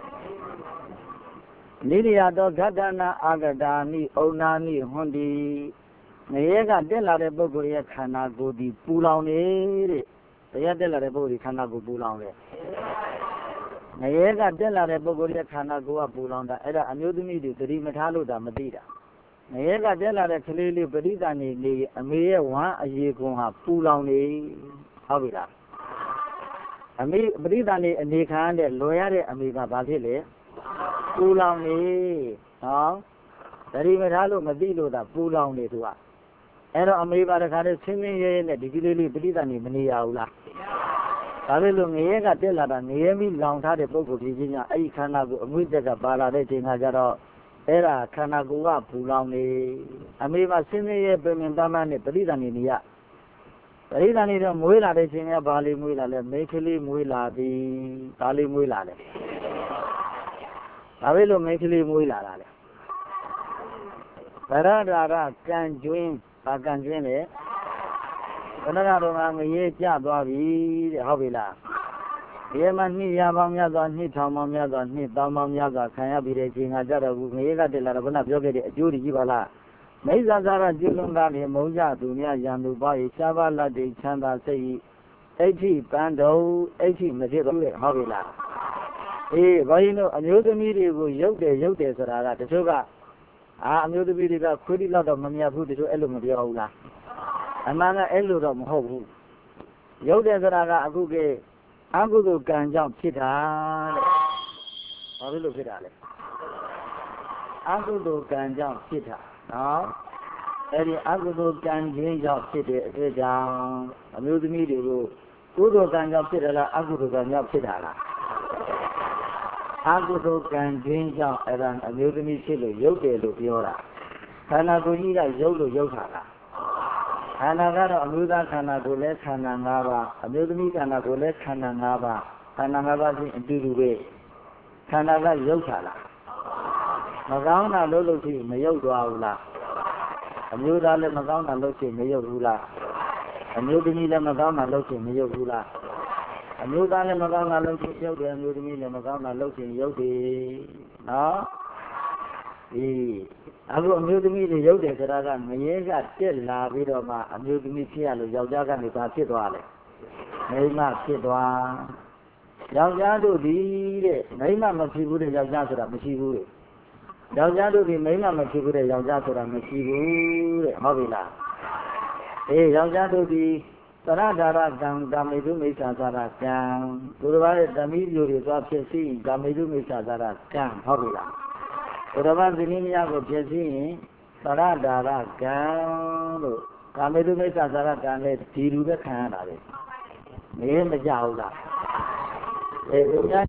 နိရိယတောဂတနာအာဂတာနိဩနာနိဟွန်ဒီငရဲကတက်လာတဲ့ပုဂ္ဂိုလ်ရဲ့ခန္ဓာကိုယ်ဒီပူလောင်နေတဲ့တရားတက်လာတဲ့ပုဂ္ဂိုလ်ဒီခန္ဓာကိုယ်ပူလောင်တယ်ငရဲကတက်လာတဲ့ပုဂ္ဂိုလ်ရဲ့ခန္ဓာကိုယ်ကပူလောင်တာအဲ့ဒါအမျိုးသမီးတွေသတိမထားလို့ဒါမသိတာငရဲကတက်လာတဲ့ကလေးလေးပရိသဏိနေအမေရဲ့ဝမ်းအရေခွန်ဟာပူလောင်နေဟုတ်ပြီလားအမေပရိသဏိအနေခံတဲ့လွယ်ရတဲ့အမေကဘာဖြစ်လဲပူလောင်နေဟောသတိမထားလို့မသိလို့ဒါပူလောင်နေသူကအဲ့တော့အမေပါတခါတည်းဆင်းဆင်းရဲရဲနဲ့ဒီကလေးလေးပရိသဏိမနေရဘူးလားဒါပဲလို့ငရဲကတက်လာတာငရဲမိလောင်ထားတဲ့ပုဂ္ဂိုလ်ကြီးချင်းကအဲ့ဒီခန္ဓာကိုအငွေ့တက်ကပါလာတဲ့ချိန်ကကြတော့အဲ့ဒါခန္ဓာကိုယ်ကပူလောင်နေအမေမှာဆင်းရဲရဲပြင်ပန်းပန်းနဲ့ပရိသဏိနေရပရိသဏိတော့မွေးလာတဲ့ချိန်ကဘာလေးမွေးလာလဲမိန်းကလေးမွေးလာပြီဒါလေးမွေးလာတယ်ဒါပဲလို့မိန်းကလေးမွေးလာတာလေဗရဒရာကံကျွင်းဘာကံကျွင်းလဲခဏကတော့ငရေကြသွားပြီတဲ့ဟုတ်ပြီလားဒီမှာနှစ်ရာပေါင်းများစွာနှစ်ထောင်ပေါင်းများစွာနှစ်တောင်းပေါင်းများစွာခံရပြီးတဲ့ချိန်ကကြတော့ဘူးငရေကတက်လာတော့ခုနပြောခဲ့တဲ့အကျိုးကြီးပါလားမိစ္ဆာစာရကျွလွန်သားတွေမုံကြသူများရန်သူပါ၏ရှားပါလက်တွေချမ်းသာစိတ်အဋ္ဌိပန်းတော်အဋ္ဌိမဖြစ်တော့ဘူးဟုတ်ပြီလားအေးဘုန်းကြီးတို့အမျိုးသမီးတွေကိုရုပ်တယ်ရုပ်တယ်ဆိုတာကတချို့ကအာအမျိုးသမီးတွေကခွေးတိလောက်တော့မမြတ်ဘူးတချို့အဲ့လိုမပြောဘူးလားအမှန်ကအဲ့လိုတော့မဟုတ်ဘူးရုပ်တယ်ဆိုတာကအခုကအကုသိုလ်ကံကြောင့်ဖြစ်တာတဲ့ဘာဖြစ်လို့ဖြစ်တာလဲအကုသိုလ်ကံကြောင့်ဖြစ်တာနော်အဲ့ဒီအကုသိုလ်ကံခြင်းကြောင့်ဖြစ်တဲ့အတွက်ကြောင့်အမျိုးသမီးတွေကိုကုသိုလ်ကံကြောင့်ဖြစ်တယ်လားအကုသိုလ်ကံကြောင့်ဖြစ်တာလားအကုသိုလ်ကံခြင်းကြောင့်အဲ့ဒါအမျိုးသမီးဖြစ်လို့ရုပ်တယ်လို့ပြောတာခန္ဓာကိုယ်ကြီးကရုပ်လို့ရုပ်တာလားခန္ဓာကတော့အမျိုးသားခန္ဓာကိုယ်လည်းခန္ဓာ၅ပါးအမျိုးသမီးခန္ဓာကိုယ်လည်းခန္ဓာ၅ပါးခန္ဓာ၅ပါးချင်းအတူတူပဲခန္ဓာကရုပ်တာလားမကောင်းတာလို့လို့ရှိရင်မရုပ်သွားဘူးလားအမျိုးသားလည်းမကောင်းတာလို့ရှိရင်မရုပ်ဘူးလားအမျိုးသမီးလည်းမကောင်းတာလို့ရှိရင်မရုပ်ဘူးလားအမျိုးသားလည်းမကောင်းတာလို့ရှိရင်ရုပ်တယ်အမျိုးသမီးလည်းမကောင်းတာလို့ရှိရင်ရုပ်တယ်နော်ဒီအခုအမျိုးသမီးတွေရုပ်တယ်ဆိုတာကငရဲကတက်လာပြီးတော့မှအမျိုးသမီးဖြစ်ရလို့ယောက်ျားကနေပါဖြစ်သွားတယ်မိန်းမဖြစ်သွားယောက်ျားတို့ဒီတဲ့မိန်းမမဖြစ်ဘူးတဲ့ယောက်ျားဆိုတာမရှိဘူးတဲ့ယောက်ျားတို့ဒီမိန်းမမဖြစ်ဘူးတဲ့ယောက်ျားဆိုတာမရှိဘူးတဲ့ဟုတ်ပြီလားအေးယောက်ျားတို့ဒီသရဒါရကံကာမေတုမိစ္ဆာသာရကံဘုရားရဲ့သမီးမျိုးတွေသွားဖြစ်စီကာမေတုမိစ္ဆာသာရကံဟုတ်ပြီလားဘုရားသတိမရကိုဖြစ်စီရင်သရဒါရကံလို့ကာမေတုမိစ္ဆာသာရကံလည်းဒီလူပဲခံရတာပဲမင်းမကြောက်လားအေးဘုရား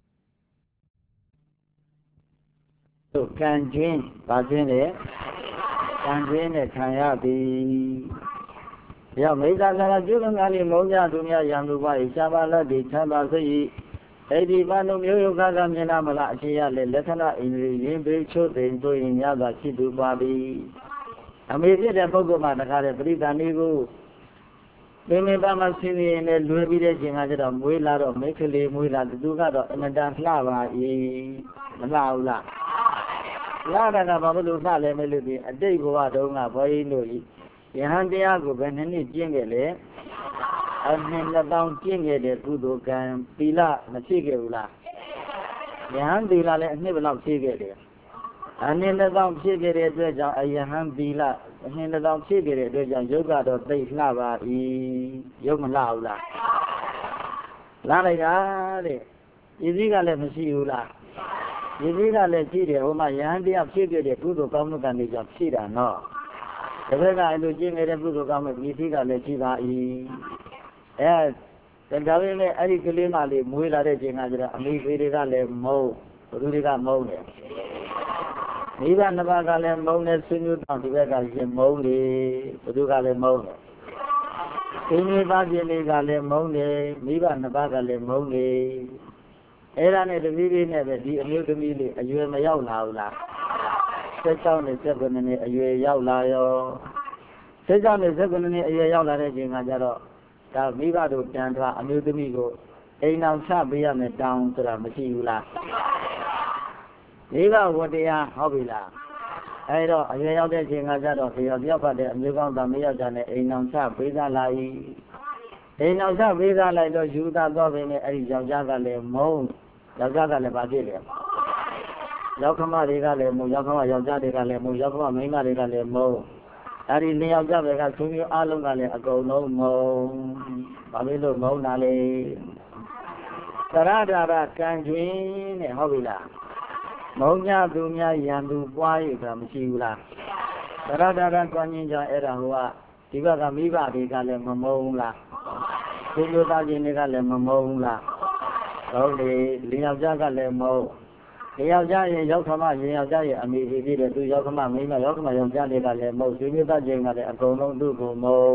တို့ကံခြင်းဘာခြင်းလဲကံခြင်းနဲ့ခံရသည်ရောက်မိစ္ဆာသာရကျုပ်ငါလေးမုံကြသူများရံသူပါ၏ရှားပါလက်ဒီချမ်းသာစိတ်အဲ့ဒီဘာလို့မျိုးယုခကမြင်လာမလားအရှိရလေလက္ခဏာအင်္ဂရိရင်ဘေးချို့သိမ်တို့ရင်ရသာရှိသူပါသည်အမေဖြစ်တဲ့ပုဂ္ဂိုလ်မှာတခါတဲ့ပရိသန္တိကိုပင်မပါမဆင်းရဲနဲ့လွယ်ပြီးတဲ့ချိန်ကကျတော့မွေးလာတော့မိတ်ကလေးမွေးလာသူကတော့အမတန်လှပါ၏မလှဘူးလားလာတာကဘာလို့လှလဲမလို့ဒီအတိတ်ဘဝတုန်းကဘွားကြီးတို့ယဟန်တရားကိုဘယ်နှစ်နှစ်ကျင့်ခဲ့လဲအနှစ်နှစ်ပေါင်းကျင့်ခဲ့တဲ့ကုသိုလ်ကံသီလမရှိခဲ့ဘူးလားယဟန်သီလလည်းအနှစ်ဘယ်လောက်ဖြည့်ခဲ့တယ်အနှစ်နှစ်ပေါင်းဖြည့်ခဲ့တဲ့အတွက်ကြောင့်အယဟန်သီလအနှစ်နှစ်ပေါင်းဖြည့်ခဲ့တဲ့အတွက်ကြောင့်ယုတ်ကတော့သိလှပါ၏ယုတ်မလှဘူးလားလှလိုက်တာတဲ့ဤစည်းကလည်းမရှိဘူးလားဤစည်းကလည်းရှိတယ်ဟိုမှာယဟန်တရားဖြည့်ခဲ့တဲ့ကုသိုလ်ကောင်းမှုကံတွေကြောင့်ဖြည့်တာနော်တပည့်ကအဲ့လိုကျင့်နေတဲ့ကုသိုလ်ကောင်းမှုဤစည်းကလည်းရှိပါ၏အဲဒါပေမဲ့အဲ့ဒီကလေးမလေးမွေးလာတဲ့ချိန်ကကျတော့အမိဖေတွေကလည်းမုန်းဘသူတွေကမုန်းတယ်မိဘနှစ်ပါးကလည်းမုန်းတယ်ဆွေမျိုးတောင်ဒီဘက်ကရှင်မုန်းတယ်ဘသူကလည်းမုန်းတယ်အင်းမိဘပြည်တွေကလည်းမုန်းတယ်မိဘနှစ်ပါးကလည်းမုန်းတယ်အဲ့ဒါနဲ့တပည့်လေးနဲ့ပဲဒီအမျိုးသမီးလေးအရွယ်မရောက်လာဘူးလားဆက်ကြောင်းနဲ့ဆက်ကွနဲ့အရွယ်ရောက်လာရောဆက်ကြောင်းနဲ့ဆက်ကွနဲ့အရွယ်ရောက်လာတဲ့ချိန်ကကျတော့ဒါမိဘတို့တန်ထွားအမျိုးသမီးကိုအိမ်အောင်ချပေးရမယ်တောင်းဆိုတာမရှိဘူးလားမိဘဝတရားဟုတ်ပြီလားအဲဒါအရွယ်ရောက်တဲ့ချိန်ကကျတော့ဒီရောက်ရောက်ဖတ်တဲ့အမျိုးကောင်းသားမယောက်ျားနဲ့အိမ်အောင်ချပေးစားလာ၏အိမ်အောင်ချပေးစားလိုက်တော့ယူသားတော့ပဲနဲ့အဲ့ဒီယောက်ျားကလည်းမုန်းယောက်ျားကလည်းဗာဖြစ်တယ်ယောက်ခမတွေကလည်းမုန်းယောက်ခမယောက်ျားတွေကလည်းမုန်းယောက်ခမမိန်းမတွေကလည်းမုန်းအဲ့ဒီလျောက်ကြပဲကသူမျိုးအလုံးကလည်းအကုန်လုံးမုံဘာလို့မုံတာလဲသရဒါရကံကျွင်းနဲ့ဟုတ်ပြီလားမုံညာသူများရန်သူပွားရတာမရှိဘူးလားသရဒါရကံကျွင်းကြောင့်အဲ့ဒါဟိုကဒီဘက်ကမိဘတွေကလည်းမမုံလားသူမျိုးသားချင်းတွေကလည်းမမုံလားဟုတ်လေလျောက်ကြကလည်းမုံဒီယောက်ျားရဲ့ရောက်ခမရင်ယောက်ျားရဲ့အမိဖြစ်တဲ့သူရောက်ခမမိန်းမရောက်ခမယောက်ျားတွေကလည်းမဟုတ်ဆွေမျိုးသားချင်းကလည်းအကုန်လုံးသူ့ကိုမုံ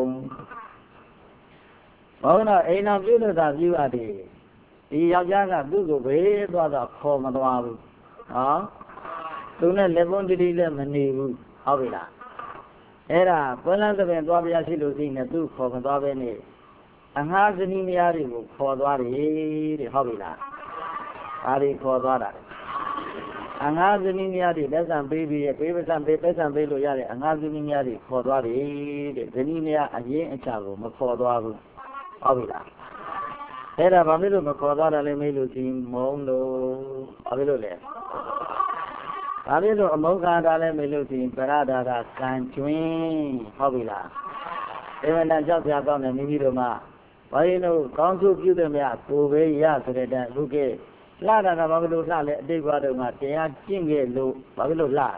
ဘောင်းတော့အိမ်တော်ပြုလို့သာပြုရတယ်ဒီယောက်ျားကသူ့ကိုဘေးသွားတော့ခေါ်မသွားဘူးဟောသူနဲ့လက်ပွန်းတိတိလည်းမနေဘူးဟုတ်ပြီလားအဲ့ဒါပွဲလန်းသဘင်သွားပြရရှိလို့ရှိနေသူ့ခေါ်မသွားပဲနဲ့အငှားစနီးမယားတွေကိုခေါ်သွားတယ်တဲ့ဟုတ်ပြီလားဒါတွေခေါ်သွားတာအငှားသမီးများတွေလက်ဆံပေးပြီးပေးပစံပေးပစံပေးလို့ရတဲ့အငှားသမီးများတွေခေါ်သွားတယ်တဲ့သမီးများအရင်အချာကိုမခေါ်သွားဘူးဟုတ်ပြီလားအဲ့ဒါဘာဖြစ်လို့မခေါ်သွားတာလဲမေးလို့ဒီမုံလို့ဘာဖြစ်လို့လဲဘာဖြစ်လို့အမုန်းခံတာလဲမေးလို့ဒီပရဒါကကံကျွင်းဟုတ်ပြီလားအဲ့ဒါကြောင့်ပြကောင်းတယ်မိမိတို့မှဘာရင်တို့ကောင်းစုပြုတယ်မြတ်ကိုပဲရဆိုတဲ့တည်းလူကလှတာကဘာလို့လှလဲအတိတ်ဘဝတုန်းကတရားကျင့်ခဲ့လို့ဘာလို့လှ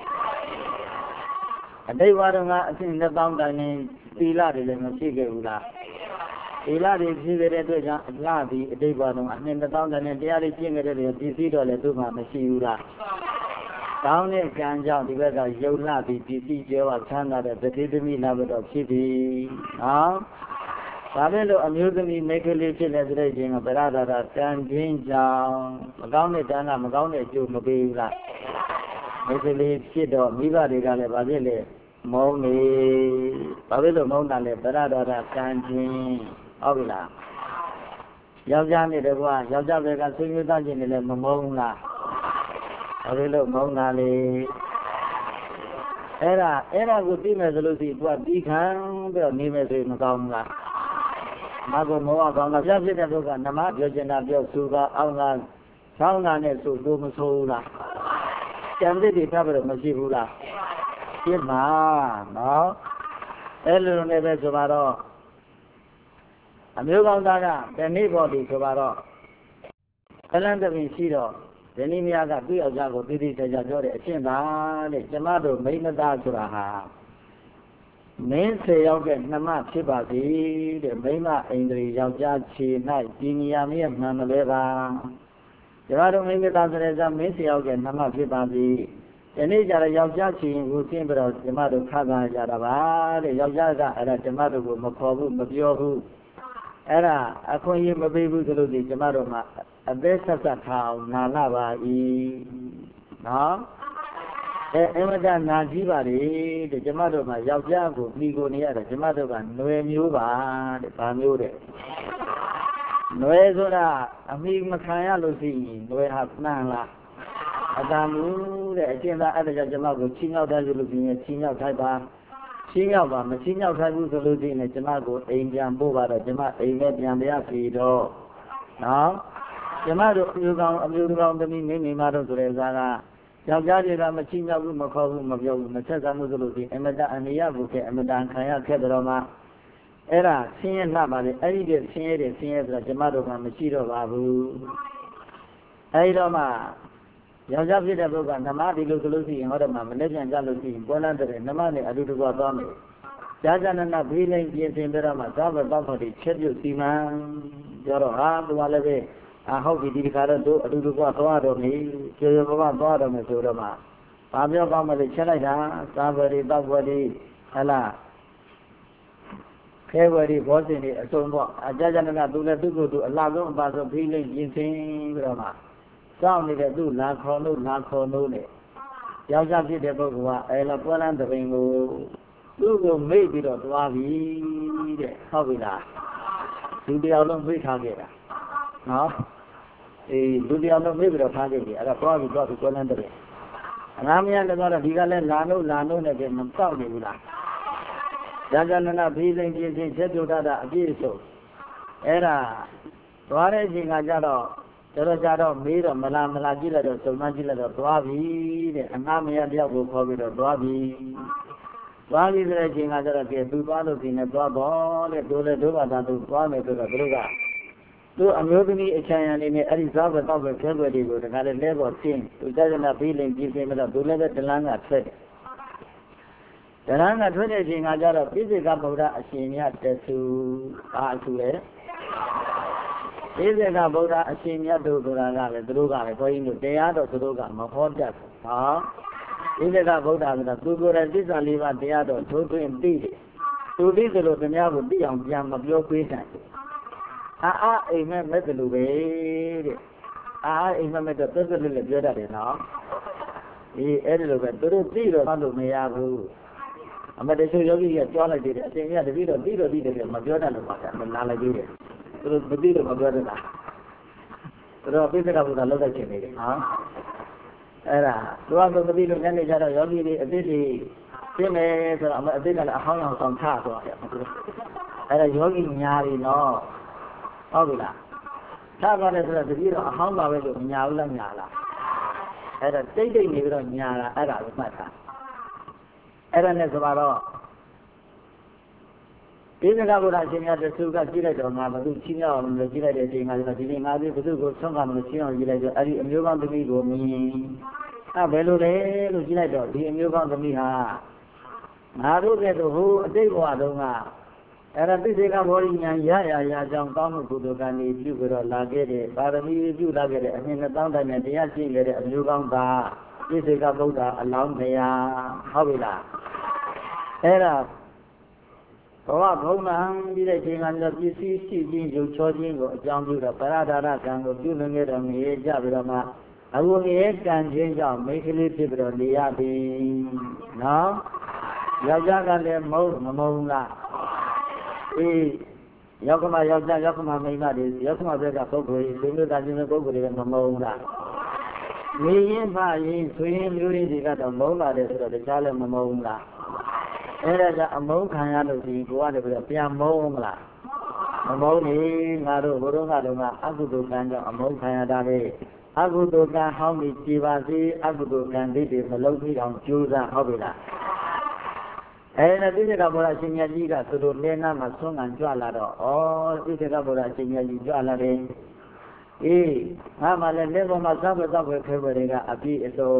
အတိတ်ဘဝတုန်းကအစဉ်နှစ်ပေါင်းတိုင်နေသီလတွေလည်းမရှိခဲ့ဘူးလားသီလတွေဖြစ်ခဲ့တဲ့အတွက်ကြောင့်လှပြီးအတိတ်ဘဝတုန်းကအနှစ်နှစ်ပေါင်းတိုင်နေတရားတွေကျင့်ခဲ့တဲ့တွေပြည့်စည်တော့လည်းသူ့မှာမရှိဘူးလားကောင်းတဲ့ကံကြောင့်ဒီဘက်ကယုံလှပြီးပြည့်စည်ကျော်ဝဆန်းသာတဲ့တတိသမီးလာတော့ဖြစ်ပြီနော်ဒါပဲလို့အမျိုးသမီးမိန်းကလေးဖြစ်နေတဲ့အချိန်ကဗရဒတာတန်တွင်းကြောင်မကောင်းတဲ့တန်ကမကောင်းတဲ့အကျိုးမပေးဘူးလားမိန်းကလေးဖြစ်တော့မိဘတွေကလည်းဗာဖြစ်လေမုန်းနေဘာဖြစ်လို့မုန်းတာလဲဗရဒတာတန်တွင်းဟုတ်ပြီလားယောက်ျားနဲ့တကွာယောက်ျားဘက်ကဆွေးနွေးသားခြင်းနဲ့လည်းမမုန်းလားဘာဖြစ်လို့မုန်းတာလဲအဲ့ဒါအဲ့ဒါကိုသိမယ်ဆိုလို့ရှိရင်သူကပြီးခံပြီးတော့နေမယ်ဆိုရင်မကောင်းဘူးလားမကောမောဟကောင်းတာပြဖြစ်တဲ့ဘုကနမပြောချင်တာပြောသူကအောင်ကဆောင်းတာနဲ့ဆိုလို့မဆိုးဘူးလားကြံတဲ့တွေထပ်ပြီးတော့မရှိဘူးလားပြစ်မှာနော်အဲ့လိုနဲ့ပဲဆိုတော့အမျိုးကောင်းသားကတနေ့ပေါ်ပြီဆိုတော့ခလန်းတပင်ရှိတော့ဒီနေ့မြတ်ကသူ့ယောက်ျားကိုတိတိကျကျပြောတယ်အရှင်းပါတဲ့ကျမတို့မိန်းမသားဆိုတာဟာမင်းဆယ်ယောက်ရဲ့နှမဖြစ်ပါစေတဲ့မိန်းမအိန္ဒြေယောက်ျားခြေ၌ပညာမြတ်မှန်မလဲပါကျမတို့မိန်းမသားဆိုတဲ့ကြောင့်မင်းဆယ်ယောက်ရဲ့နှမဖြစ်ပါစေဒီနေ့ကျတော့ယောက်ျားခြေကိုရှင်းပြီးတော့ကျမတို့ခါသာကြတာပါတဲ့ယောက်ျားကအဲ့ဒါကျမတို့ကိုမခေါ်ဘူးမပြောဘူးအဲ့ဒါအခွင့်အရေးမပေးဘူးဆိုလို့ဒီကျမတို့မှာအသက်ဆက်ဆက်ထားအောင်နာလာပါ၏နော်အဲအမတနာကြည့်ပါလေတဲ့ကျမတို့မှာယောက်ျားကိုပြီးကိုနေရတယ်ကျမတို့ကຫນွယ်မျိုးပါတဲ့ဗာမျိုးတဲ့ຫນွယ်ဆိုတာအမိမခံရလို့ရှိရင်ຫນွယ်ဟာနှံလားအတမှုတဲ့အကျဉ်းသားအဲ့ဒါကြောင့်ကျမကိုချင်းရောက်တယ်ဆိုလို့ရှိရင်ချင်းရောက်ထိုက်ပါချင်းရောက်ပါမချင်းရောက်ထိုက်ဘူးဆိုလို့ရှိရင်ကျမကိုအိမ်ပြန်ပို့ပါတော့ကျမအိမ်နဲ့ပြန်ပြရပြီတော့နော်ကျမတို့အမျိုးကောင်းအမျိုးကောင်းသမီးမိမိမတို့ဆိုတဲ့ဇာကယောက်ျားတွေကမချိမြောက်ဘူးမခေါ်ဘူးမပြောဘူးမဆက်ဆံမှုဆိုလို့ဒီအမတအနိယဘုခေအမတခံရခဲ့တော်မှာအဲ့ဒါဆင်းရဲလှပါလေအဲ့ဒီတည်းဆင်းရဲတယ်ဆင်းရဲဆိုတာကျမတို့ကမရှိတော့ပါဘူးအဲ့ဒီတော့မှယောက်ျားဖြစ်တဲ့ပုဂ္ဂိုလ်ကနမဒီလိုဆိုလို့ရှိရင်ဟောတယ်မှာမလက်ပြန်ကြလို့ရှိရင်ပွဲလန်းတဲ့နမနဲ့အတူတူသွားမယ်ကြာကြာနာနာဘေးလိမ့်ပြင်ဆင်ပြတော့မှသာဘတ်တော့တွေချက်ပြုတ်စီမံပြောတော့ဟာသူကလည်းပဲအဟုတ်ပြီဒီခါတော့တို့အတူတူကသွားတော့နေကျေရဘဘသွားတော့မယ်ဆိုတော့မှဘာပြောကောင်းမလဲချက်လိုက်တာသာဘရီတောက်ဝရီဟလားခဲဝရီဘောစင်တွေအစုံတော့အကြကြနကသူလည်းသူ့ကိုယ်သူအလားဆုံးအပါဆုံးဖိလိမ့်ပြင်ဆင်ပြီးတော့မှစောင့်နေတဲ့သူ့လာခေါ်လို့လာခေါ်လို့နဲ့ယောက်ျားဖြစ်တဲ့ပုဂ္ဂိုလ်ကအဲလိုပွဲလန်းတပင်ကိုသူ့ကိုမိတ်ပြီးတော့သွားပြီတဲ့ဟုတ်ပြီလားသူတယောက်လုံးမိတ်ထားခဲ့တာနော်အေးလူတယောက်လုံးမိပြီးတော့ထားခဲ့ပြီအဲ့ဒါသွားပြီးသွားပြီးပွဲလန်းတပင်အနာမယလည်းတော့ဒီကလည်းလာလို့လာလို့နဲ့ပဲမပေါက်နေဘူးလားဇာကနနာဖိလိမ့်ပြင်းချင်းချက်ပြုတ်တာအပြည့်စုံအဲ့ဒါသွားတဲ့အချိန်ကကြတော့တော်တော်ကြတော့မေးတော့မလားမလားကြည့်လိုက်တော့စုံမကြည့်လိုက်တော့သွားပြီတဲ့အငှားမရတယောက်ကိုခေါ်ပြီးတော့သွားပြီသွားပြီဆိုတဲ့အချိန်ကကြတော့ကဲသူသွားလို့ဒီနဲ့သွားတော့တဲ့တို့လည်းတို့ကသာသူသွားမယ်ဆိုတော့သူတို့ကသူအမျိုးသမီးအချမ်းရံနေနဲ့အဲ့ဒီစားပဲတောက်ပဲဖဲွယ်တွေကိုတခါလေလဲပေါ်ဆင်းသူကြကြနာပြီးလိမ့်ပြီးပြင်မတော့သူလည်းပဲဒလန်းကထွက်တယ်ဒလန်းကထွက်တဲ့အချိန်ကကြတော့ပိစိကဗုဒ္ဓအရှင်မြတ်တဆူအာအဆူလေပိစိကဗုဒ္ဓအရှင်မြတ်တို့ဆိုတာကလည်းသူတို့ကလည်းဘုန်းကြီးတို့တရားတော်သူတို့ကမဟောတတ်ဘူးဟောပိစိကဗုဒ္ဓဆိုတာသူကိုယ်တိုင်သစ္စာလေးပါးတရားတော်ထိုးထွင်းသိတယ်သူသိသလိုတရားကိုသိအောင်ပြန်မပြောပေးနိုင်ဘူးအာအာအိမ်မဲ့မဲ့တယ်လို့ပဲတဲ့အာအာအိမ်မဲ့မဲ့တော့သက်သက်လေးလည်းပြောတတ်တယ်နော်အေးအဲ့ဒီလိုပဲသူတို့သိတော့မှလို့မရဘူးအမတချို့ယောဂီကကြွားလိုက်တယ်အရှင်ကြီးကတပည့်တော်သိတော့သိတယ်မပြောတတ်လို့ပါဗျာမနာလိုက်သေးတယ်သူတို့မသိတော့မပြောတတ်တာသူတို့ပိဿကဘုရားလောက်တဲ့ချိန်လေးဟာအဲ့ဒါသူကမသိလို့ညနေကျတော့ယောဂီတွေအသိတွေသိမယ်ဆိုတော့အသိကလည်းအဟောင်းအောင်ဆောင်ချသွားတယ်အဲ့ဒါယောဂီညာတွေနော်ဟုတ်ပြီလားထားပါတယ်ဆိုတော့တပည့်တော်အဟောင်းပါပဲလို့ညာဘူးလားညာလားအဲ့ဒါတိတ်တိတ်နေပြီးတော့ညာတာအဲ့ဒါကိုမှတ်တာအဲ့ဒါနဲ့ဆိုတော့ဒီကကဘုရားရှင်များတစုကကြည့်လိုက်တော့ငါဘသူချင်းရအောင်လို့ကြည့်လိုက်တဲ့အချိန်မှာဒီနေ့ငါဒီဘသူကိုဆုံးကမလို့ချင်းအောင်ကြည့်လိုက်တော့အဲ့ဒီအမျိုးကောင်းသမီးကိုမြင်အဲ့ဘယ်လိုလဲလို့ကြည့်လိုက်တော့ဒီအမျိုးကောင်းသမီးဟာငါတို့ကဲ့သို့ဟိုအတိတ်ဘဝတုန်းကအဲ့ဒါသိစေကဘောရိညာရရရကြောင်းကောင်းမှုကုသိုလ်ကံတွေပြုပြီးတော့လာခဲ့တဲ့ပါရမီပြုလာခဲ့တဲ့အနှစ်နှစ်သောင်းတိုင်နဲ့တရားရှိခဲ့တဲ့အမျိုးကောင်းသားသိစေကဗုဒ္ဓအလောင်းတရားဟုတ်ပြီလားအဲ့ဒါဘဝဘုံနာပြီးတဲ့ချိန်ကတော့ပစ္စည်းရှိခြင်းရုပ်ချောခြင်းကိုအကြောင်းပြုတော့ပရဒါရကံကိုပြုလုပ်ခဲ့တော့ငရေကြပြီးတော့မှအခုငရေကံခြင်းကြောင့်မိန်းကလေးဖြစ်ပြီးတော့နေရပြီနော်ယောက်ျားကလည်းမဟုတ်မမုံလားအေးယောက်ကမယောက်ျားယောက်ကမမိန်းမတွေယောက်ကမဘက်ကပုဂ္ဂိုလ်လူမျိုးသားချင်းပုဂ္ဂိုလ်တွေကမမုံလားနေရင်မှရင်ဆွေရင်မျိုးရင်းတွေကတော့မုံလာတယ်ဆိုတော့တခြားလည်းမမုံလားအဲ့ဒါကအမုန်းခံရလို့ဒီကိုကလည်းပြန်မုန်းမလားမမုန်းနေငါတို့ဘုရားကတော့ကအကုသိုလ်ကံကြောင့်အမုန်းခံရတာလေအကုသိုလ်ကံဟောင်းပြီးကြည်ပါစေအကုသိုလ်ကံတွေမလုံးပြီးအောင်ကြိုးစားဟုတ်ပြီလားအဲ့ဒါတိစ္ဆကဘုရားရှင်မြတ်ကြီးကသူတို့လဲနာမှာဆွမ်းခံကြွလာတော့ဩတိစ္ဆကဘုရားရှင်မြတ်ကြီးကြွလာတယ်အေးငါမှလည်းလက်ပေါ်မှာသဘောသဘောခဲဝတွေကအပြည့်အစုံ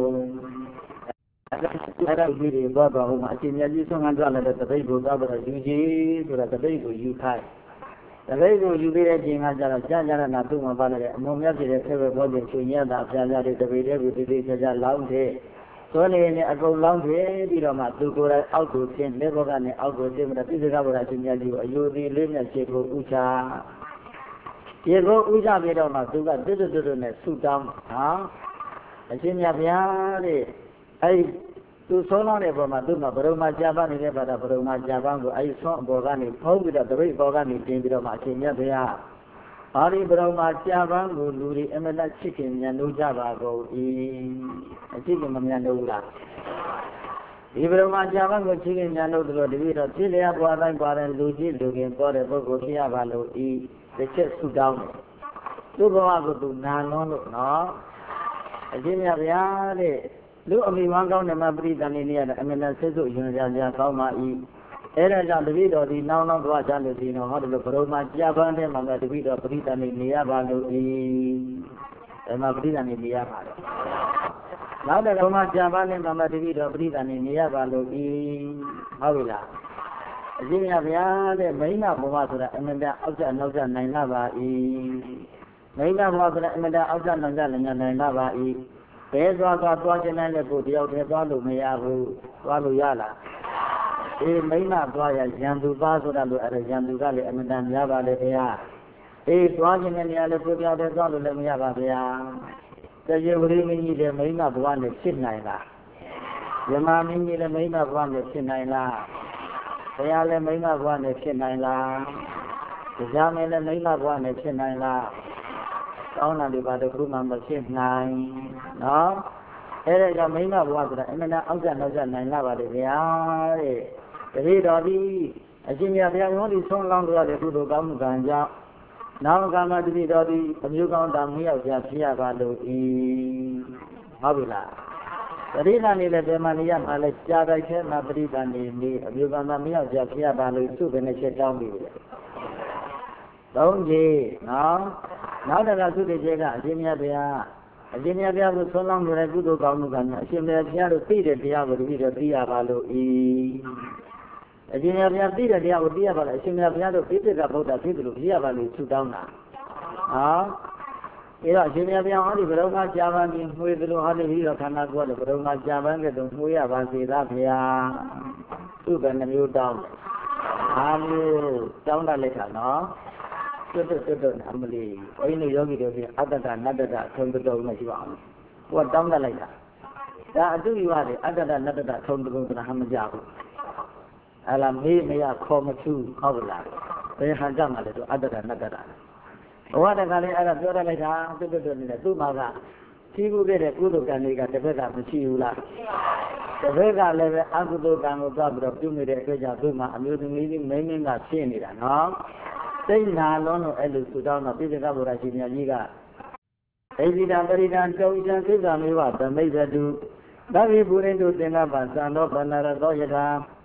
အဲ့ဒါဒီတွေတော့တော့ဟိုမှာအရှင်မြတ်ကြီးဆုံးခံကြလာတဲ့တပိတ်ကိုသွားပြီးတော့ယူကြီးဆိုတာတပိတ်ကိုယူခိုင်းတပိတ်ကိုယူပြီးတဲ့ချိန်ကကျတော့ကြာကြာနာသူ့မှာပါလာတဲ့အမုံမြတ်ပြည်တဲ့ဆေဝေဘောကျင်ချွေညက်တာပြာပြာတွေတပိတ်တွေကိုတိတိကျကျလောင်းတဲ့သွနေနဲ့အကုန်လောင်းတဲ့ပြီးတော့မှသူကိုယ်တိုင်အောက်ကိုဆင်းလက်ဘောကနေအောက်ကိုဆင်းပြီးတော့ပြစ္ဆကဘုရားအရှင်မြတ်ကြီးကိုအယုဒီလေးနဲ့ခြေကိုဥချခြေကိုဥချပြီးတော့မှသူကတွတ်တွတ်တွတ်နဲ့ဆူတောင်းဟာအရှင်မြတ်ဗျာတဲ့အဲ့သူဆုံးလောင်းတဲ့ပုံမှာသူ့မှာဘရုံမှာကြာပနေတဲ့ဘာသာဘရုံမှာကြာပကိုအဲ့ဆုံးအပေါ်ကနေဖုံးပြီးတော့တပိတ်ပေါ်ကနေတင်ပြီးတော့မှအရှင်မြတ်ဗျာအာဒီဘရုံမှာကြာပကိုလူတွေအမတချစ်ခင်မြန်လို့ကြပါကုန်၏အချစ်ခင်မမြန်လို့လားဒီဘရုံမှာကြာပကိုချစ်ခင်မြန်လို့တို့တပည့်တော်ဖြစ်လျက်ပွားတိုင်းပွားတဲ့လူကြီးလူခင်ပေါ်တဲ့ပုဂ္ဂိုလ်ဖြစ်ရပါလို့ဤတစ်ချက်ဆုတောင်းတယ်သူ့ဘဝကိုသူနာလွန်းလို့နော်အရှင်မြတ်ဗျာတဲ့လူအမိဝမ်းကောင်းတဲ့မှာပရိသတ်နေနေရတဲ့အမနာဆက်စုယွန်ကြကြကောင်းပါ၏အဲ့ဒါကြောင့်တပည့်တော်ဒီနောင်နောင်သွားကြလို့ဒီတော့ဟောတယ်လို့ဘရုံမှာကြာပန်းတဲ့မှာတပည့်တော်ပရိသတ်နေနေရပါလို့ဤအဲ့မှာပရိသတ်နေနေရပါတယ်နောက်တဲ့ဘုံမှာကြာပန်းတဲ့မှာတပည့်တော်ပရိသတ်နေနေရပါလို့ဤဟုတ်ပြီလားအရှင်မြတ်ဗျာတဲ့မိန်းမဘဝဆိုတာအမနာအောက်ကျနောက်ကျနိုင်လာပါ၏မိန်းမဘဝဆိုတာအမနာအောက်ကျနောက်ကျလည်းနိုင်လာပါ၏ဘယ်သွားသွားသွားခြင်းနဲ့လည်းကိုတယောက်တည်းသွားလို့မရဘူးသွားလို့ရလားအေးမိမသွားရရန်သူပါဆိုတာလို့အဲ့ဒါရန်သူကလည်းအမှန်တန်များပါလေခင်ဗျာအေးသွားခြင်းနဲ့နေရာလည်းကိုတယောက်တည်းသွားလို့လည်းမရပါဗျာတရေဝရိမင်းကြီးလည်းမိမဘဝနဲ့ဖြစ်နိုင်လားယမမင်းကြီးလည်းမိမဘဝနဲ့ဖြစ်နိုင်လားဘုရားလည်းမိမဘဝနဲ့ဖြစ်နိုင်လားတရားမင်းလည်းမိမဘဝနဲ့ဖြစ်နိုင်လားကောင်းတာတွေပါတော့ဘုမှမဖြစ်နိုင်နော်အဲ့ဒါကြောင့်မိမဘဝဆိုတာအမှန်တန်အောက်ကျနောက်ကျနိုင်လာပါလေဗျာတဲ့တပည့်တော်ဒီအရှင်မြတ်ဘုရားရောဒီဆုံးလောင်းတော်တဲ့ကုသိုလ်ကောင်းမှုကံကြောင့်နောင်ကမှာတပည့်တော်ဒီအမျိုးကောင်းတာမယောက်ျားဖြစ်ရပါလို့ဤဟုတ်ပြီလားပရိသတ်နေလည်းဘယ်မှာနေရမှာလဲကြာတိုက်ထဲမှာပရိသတ်နေနေအမျိုးကောင်းတာမယောက်ျားဖြစ်ရပါလို့သူ့ဘယ်နဲ့ချက်တောင်းပြီလေသုံးကြီးနော်နောက်တကသုတေကျေကအရှင်မြတ်ဘုရားအရှင်မြတ်ဘုရားကိုဆုံးလောင်းတဲ့ကုသိုလ်ကောင်းမှုကံအရှင်မြတ်ဘုရားတို့သိတဲ့တရားကိုတပည့်တော်သိရပါလို့ဤအရှင်မြတ်ဘုရားသိတဲ့တရားကိုသိရပါလို့အရှင်မြတ်ဘုရားတို့ပိဋကဗုဒ္ဓသိတယ်လို့သိရပါလို့ဆုတောင်းတာဟောအဲ့တော့အရှင်မြတ်ဘုရားဟောဒီဘရုံကကြာပန်းပြီးမှွေတယ်လို့ဟောဒီပြီးတော့ခန္ဓာကိုယ်ကဘရုံကကြာပန်းကဲ့သို့မှွေရပါစေသာဘုရားသူ့ဘယ်နှမျိုးတောင်းလဲအားမျိုးတောင်းတတ်လိုက်တာနော်တွတ်တွတ်တွတ်တွတ်အမလီဘုန်းကြီးတို့ယောဂီတို့ကအတ္တတနတ္တတထုံတုံနဲ့ရှိပါအောင်ဟိုကတောင်းတလိုက်တာဒါအတုယူရတယ်အတ္တတနတ္တတထုံတုံဆိုတာဟာမကြဘူးအလားမေးမရခေါ်မထူးဟုတ်ပါလားဘယ်ဟန်ကြမှာလဲသူအတ္တတနတ္တတဘဝတကလည်းအဲ့ဒါပြောတတ်လိုက်တာတွတ်တွတ်တွတ်နဲ့သူ့မှာကရှိခုခဲ့တဲ့ကုသိုလ်ကံတွေကတစ်ဖက်ကမရှိဘူးလားတစ်ဖက်ကလည်းပဲအကုသိုလ်ကံကိုသွားပြီးတော့ပြုမိတဲ့အတွက်ကြောင့်သူ့မှာအမျိုးသမီးမင်းမင်းကဖြစ်နေတာနော်သိနာလုံးလို့အဲ့လိုသူတောင်းတော့ပိဋကဗုဒ္ဓရှင်မြတ်ကြီးကဣဇိတံပရိဒံတုံချံသိက္ခာမေဝသမိတ်တုသဗ္ဗေပုရိန္တုသင်္ကပ္ပသံသောဗန္နရသောယထာ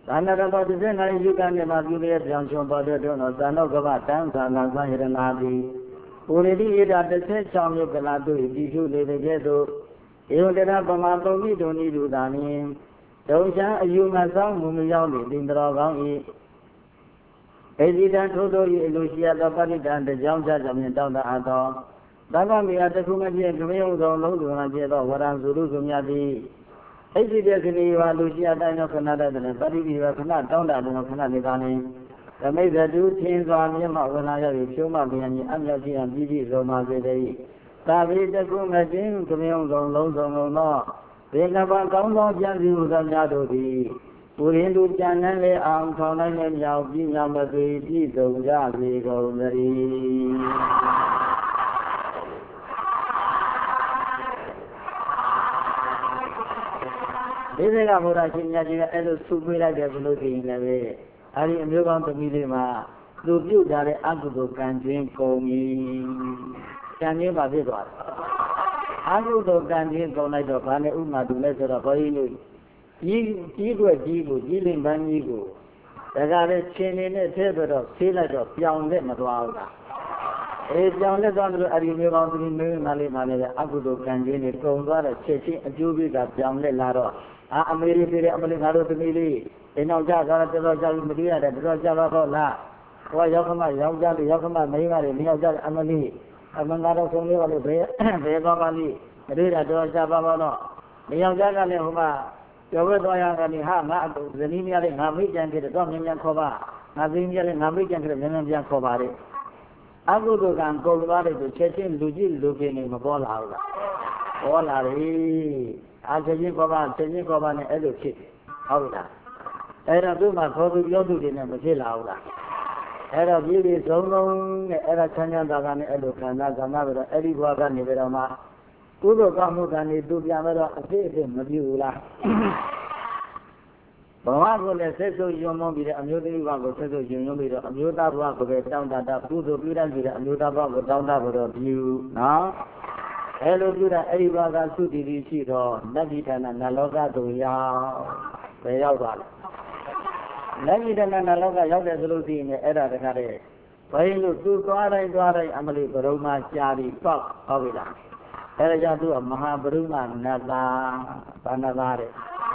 သာနာတော်တစ်စက်နိုင်ယူကနေမှာပြုလျက်ပြောင်းချုံပေါ်တဲ့တော့သာနောကပတန်းသာနာသံရဏာတိပုရိတိဣဒတစ်ဆက်ချောင်းမြို့ကလာတို့ဒီရှုလေးတဲ့ကဲ့သို့ဧဝတရပမာပုံမိတုန်ဤလူသာလျင်ဒုံချံအယူငါဆောင်မူမရောက်လေတင်တော်ကောင်း၏ဧဇိတံထိုးတို့၏အလိုရှိရသောပဋိတံတကြောင်းကြကြောင့်တောင်းတအပ်သောသဗ္ဗမေယတခုမပြည့်ကမယုံသောလုံးစုံအပြည့်သောဝရံစုရုစုမြတ်သည်ဣတိတခဏီဝါလူရှိအတိုင်းသောခဏတည်းပဋိပိဝခဏတောင်းတသောခဏနေတာလင်သမိတ်တုထင်းစွာမြတ်မဝနာရ၍ဖြိုးမပြင်းကြီးအမြတ်ကြီးအပြီးပြီးဆုံးပါစေတည်းသာဝိတကုမတင်ကမယုံသောလုံးစုံလုံးသောဘေကပကောင်းသောပြန်စီဟူသောများတို့သည်ပုရိလူကြံနှံလေအောင်ထောင်းနိုင်တဲ့မြောက်ပြင်းမြောက်မသွေပြည့်စုံကြစေကုန်သတည်းဒီစကဘုရားရှင်မြတ်ကြီးကအဲ့လိုဆုပေးလိုက်တယ်ဘလို့သိရင်လည်းပဲအဲ့ဒီအမျိုးကောင်းသမီးလေးမှာသူပြုတ်ထားတဲ့အကုသိုလ်ကံကျွင်းကုန်ပြီကံကျွင်းပါဖြစ်သွားတယ်အကုသိုလ်ကံကျွင်းကုန်လိုက်တော့ဘာနဲ့ဥမာတူလဲဆိုတော့ဘုန်းကြီးတို့ကြီးကြီးွက်ကြီးကိုကြီးလင်ပန်းကြီးကိုဒါကြတဲ့ရှင်နေနဲ့ထဲပြီးတော့ဆေးလိုက်တော့ပြောင်းလက်မသွားဘူးလားအေးပြောင်းလက်သွားတယ်အဲ့ဒီမျိုးကောင်းသမီးမျိုးမလေးမလေးကအကုသိုလ်ကံကျွင်းတွေကုန်သွားတဲ့ချက်ချင်းအကျိုးပေးတာပြောင်းလက်လာတော့အာအမေရိပြေတဲ့အမလေးငါတို့သမီးလေးအိမ်အောင်ကြတာတော်တော်ကြောက်မတွေ့ရတယ်တော်တော်ကြောက်တော့လားဟောရောက်ခမရောက်ကြတယ်ရောက်ခမမိန်းမတွေမရောက်ကြအမလေးအမငါတို့ဆုံးလေးပါလို့ဘယ်ဘယ်ကောပါလိမတွေ့တာတော်ကြောက်ပါတော့မရောက်ကြကလည်းဟိုမှာကျော်ဝဲသွားရကနေဟာငါအတူဇနီးမရလေးငါမိတ်ကြံခဲ့တော့မြန်မြန်ခေါ်ပါငါသိမရလေးငါမိတ်ကြံခဲ့မြန်မြန်ပြန်ခေါ်ပါလေအကုသိုလ်ကံကုန်သွားတဲ့ဆိုချက်ချင်းလူကြီးလူပြင်းနေမပေါ်လာဘူးလားပေါ်လာပြီအာချက်ချင်းခေါ်ပါချက်ချင်းခေါ်ပါနဲ့အဲ့လိုဖြစ်ဟုတ်လားအဲ့တော့သူ့မှာခေါ်သူပြောသူတွေနဲ့မဖြစ်လာဘူးလားအဲ့တော့ပြည်ပြည်ဆုံးလုံးနဲ့အဲ့ဒါချမ်းချမ်းသာသာနဲ့အဲ့လိုခံစားကံပြီးတော့အဲ့ဒီဘဝကနေပြီးတော့မှကုသိုလ်ကောင်းမှုကံတွေသူပြန်ပြီးတော့အဖြစ်အဖြစ်မပြုဘူးလားဘဝကိုလည်းဆက်စုပ်ယုံမုန်းပြီးတဲ့အမျိုးသမီးဘဝကိုဆက်စုပ်ယုံယုံပြီးတော့အမျိုးသားဘဝကိုပဲတောင်းတတာကုသိုလ်ပြုတတ်ပြီးတဲ့အမျိုးသားဘဝကိုတောင်းတဖို့တော့ပြုနော်အဲ့လိုပြုတာအဲ့ဒီဘဝကသုတိတိရှိတော့နတ်ပြည်ဌာနနလောကသို့ရောက်ဘယ်ရောက်သွားလဲနတ်ပြည်ဌာနနလောကရောက်တယ်ဆိုလို့ရှိရင်အဲ့ဒါတခါတည်းဘယ်လိုသူသွားတိုင်းသွားတိုင်းအမလေးဘရုံမရှားပြီးပေါက်ဟုတ်ပြီလားအဲ့ဒါကြောင့်သူကမဟာပရုမနတ်သားဘာနတ်သားတဲ့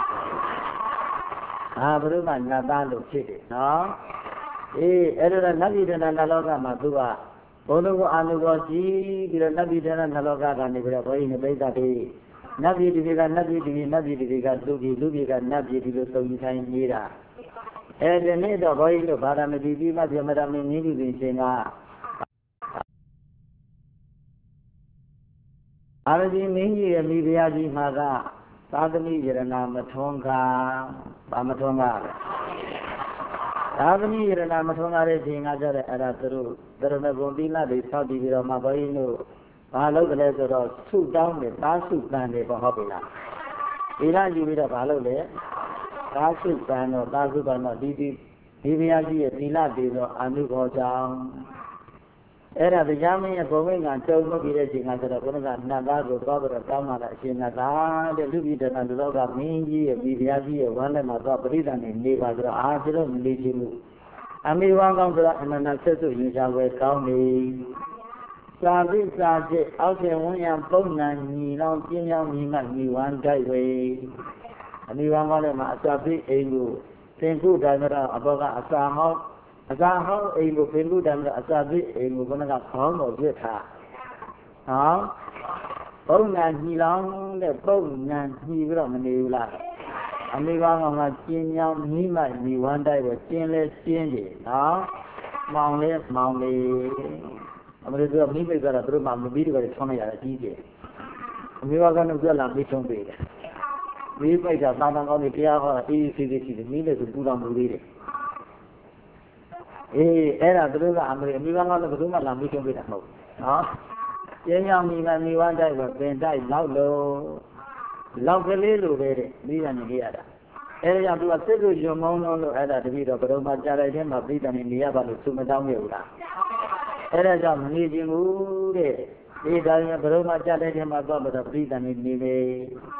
မဟာပရုမနတ်သားလို့ဖြစ်တယ်နော်အေးအဲ့ဒါနတ်ပြည်ဌာနနလောကမှာသူကဘုံတော်ကိုအာနုဘောရှိပြီးတော့နတ်ပြည်ဌာနနလောကကနေပြီးတော့ဘုန်းကြီးနေပိဋကတိနတ်ပြည်ဒီကနတ်ပြည်ဒီနတ်ပြည်ဒီကလူပြည်လူပြည်ကနတ်ပြည်ဒီလိုသုံးထိုင်နေတာအဲဒီနေ့တော့ဘုန်းကြီးတို့ဗာရမတိပြီးမှပြမရမင်းကြီးပြည်ရှင်ကအာရကြီးမင်းကြီးရဲ့မိဖုရားကြီးမှာကသာသမီရဏမထွန်းကားဗာမထွန်းကားပဲသာသမီရဏမထွန်းကားတဲ့ချိန်ကကြတဲ့အဲ့ဒါသူတို့သရဏဂုံသီလတွေဆောက်တည်ပြီးတော့မှဘုန်းကြီးတို့ဘာလုပ်တယ်လဲဆိုတော့ဆုတောင်းတယ်သားဆုပန်တယ်ပေါ့ဟုတ်ပြီလားဒီလားယူပြီးတော့ဘာလုပ်လဲသားဆုပန်တော့သားဆုပန်တော့ဒီဒီဒီဘုရားကြီးရဲ့သီလတွေတော့အာနုဘောကြောင့်အဲ့ဒါတရားမင်းရဲ့ဘုံမိတ်ကတုံ့ပြီးတဲ့ချိန်ကဆိုတော့ဘုရားကနတ်သားကိုသွားပြီးတော့တောင်းလာတဲ့အရှင်နတ်သားတဲ့လူပြည်တဏ္ဍာလောကမင်းကြီးရဲ့ဒီဘုရားကြီးရဲ့ဝမ်းထဲမှာသွားပရိသတ်နေနေပါဆိုတော့အာကျွန်တော်မလေးချင်ဘူးအမိဝမ်းကောင်းဆိုတာအနန္တဆက်စုရင်ရှားပဲကောင်းနေသာပိစာဖြစ်အောက်ကျေဝန်းရံပုံနံညီလောင်းပြင်းပြောင်းညီမညီဝမ်းတိုက်ဝေအမိဝမ်းကောင်းတဲ့မှာအစာပိအိမ်ကိုသင်္ကုတိုင်းတော့အဘောကအစာဟောင်းအစာဟောင်းအိမ်ကိုသင်္ကုတိုင်းတော့အစာပိအိမ်ကိုဘုန်းကခေါင်းတော်ပြစ်ထားဟောပုံနံညီလောင်းတဲ့ပုံနံညီပြီးတော့မနေဘူးလားအမိဘကမှကျင်းကြောင်းမိမညီဝမ်းတိုက်ပဲကျင်းလဲကျင်းတယ်နော်မောင်လဲမောင်လေအမေတို့ကမိမိကတော့သူတို့မှမပြီးတယ်ပဲထုံးလိုက်ရတယ်ကြီးတယ်အမိဘကတော့ပြလာပြီးထုံးပေးတယ်မိပိုက်ကသာသနာကောင်းတွေတရားဟောတာအေးစီစီရှိတယ်မိလည်းသူပူတော်မူသေးတယ်အေးအဲ့ဒါသူတို့ကအမေအမိဘကတော့ဘယ်သူမှလာပြီးထုံးပေးတာမဟုတ်နော်ကျင်းကြောင်းမိမညီဝမ်းတိုက်ပဲပင်တိုက်လောက်လို့လောက်ကလေးလိုပဲတဲ့ပြီးရနေကြရတာအဲဒါကြောင့်သူကစိတ်ကိုယုံမောင်းလို့အဲ့ဒါတပည့်တော်ဘုရောမကြားလိုက်တဲ့မှာပြီးတယ်နေရပါလို့သူမတောင်းခဲ့ဘူးလားအဲဒါကြောင့်မနေခြင်းဘူးတဲ့ဒီတိုင်းဘုရောမကြားလိုက်တဲ့မှာတော့ပြီးတယ်နေနေပဲ